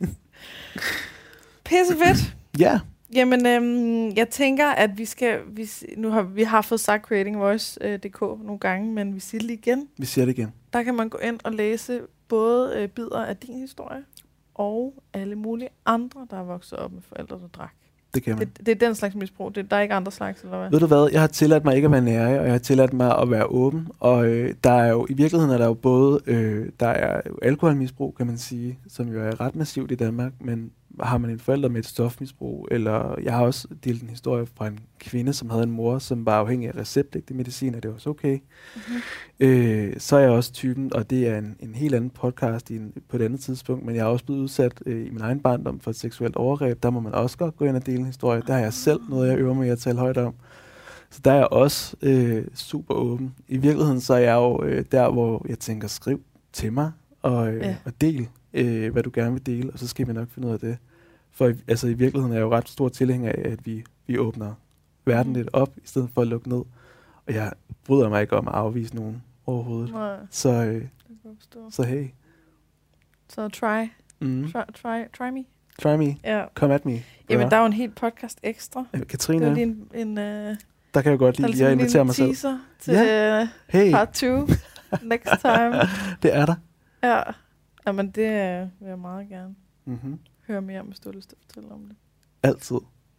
Pisse fedt. Ja. Jamen, øhm, jeg tænker, at vi skal... Vi, nu har vi har fået sagt creating voice punktum d k nogle gange, men vi siger det lige igen. Vi siger det igen. Der kan man gå ind og læse både øh, bidder af din historie, og alle mulige andre, der er vokset op med forældre, der drak. Det kan man. Det, det er den slags misbrug. Det, der er ikke andre slags, eller hvad? Ved du hvad? Jeg har tilladt mig ikke at være nære, og jeg har tilladt mig at være åben. Og øh, der er jo, i virkeligheden er der jo både, øh, der er jo alkoholmisbrug, kan man sige, som jo er ret massivt i Danmark, men har man en forælder med et stofmisbrug, eller jeg har også delt en historie fra en kvinde, som havde en mor, som var afhængig af receptpligtig medicin, og det var også okay. Mm-hmm. Øh, så er jeg også typen, og det er en, en helt anden podcast i en, på et andet tidspunkt, men jeg er også blevet udsat øh, i min egen barndom for et seksuelt overgreb. Der må man også godt gå ind og dele en historie. Der har jeg selv noget, jeg øver mig i at tale højt om. Så der er jeg også øh, super åben. I virkeligheden så er jeg jo øh, der, hvor jeg tænker, skriv til mig, og, øh, ja. og del, øh, hvad du gerne vil dele, og så skal vi nok finde ud af det. For altså, i virkeligheden er jeg jo ret stor tilhænger af, at vi, vi åbner verden mm. lidt op, i stedet for at lukke ned. Og jeg bryder mig ikke om at afvise nogen overhovedet. Nej. Så, øh, så hey. Så try. Mm. Try, try. Try me. Try me. Ja. Come at me. Jamen, der er jo en helt podcast ekstra. Ja, Katrine. Det er lige en... en uh, der kan jeg godt lide lige at invitere mig selv. Til ja. Hey. Part to. Next time. Det er der. Ja. Jamen, det uh, vil jeg meget gerne mm-hmm. høre mere om, hvis du har lyst til at fortælle om det. Altid.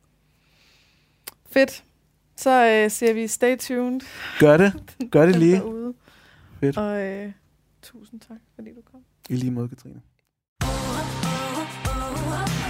Fedt. Så uh, siger vi stay tuned. Gør det. Gør det lige. Derude. Fedt. Og uh, tusind tak, fordi du kom. I lige måde, Katrine.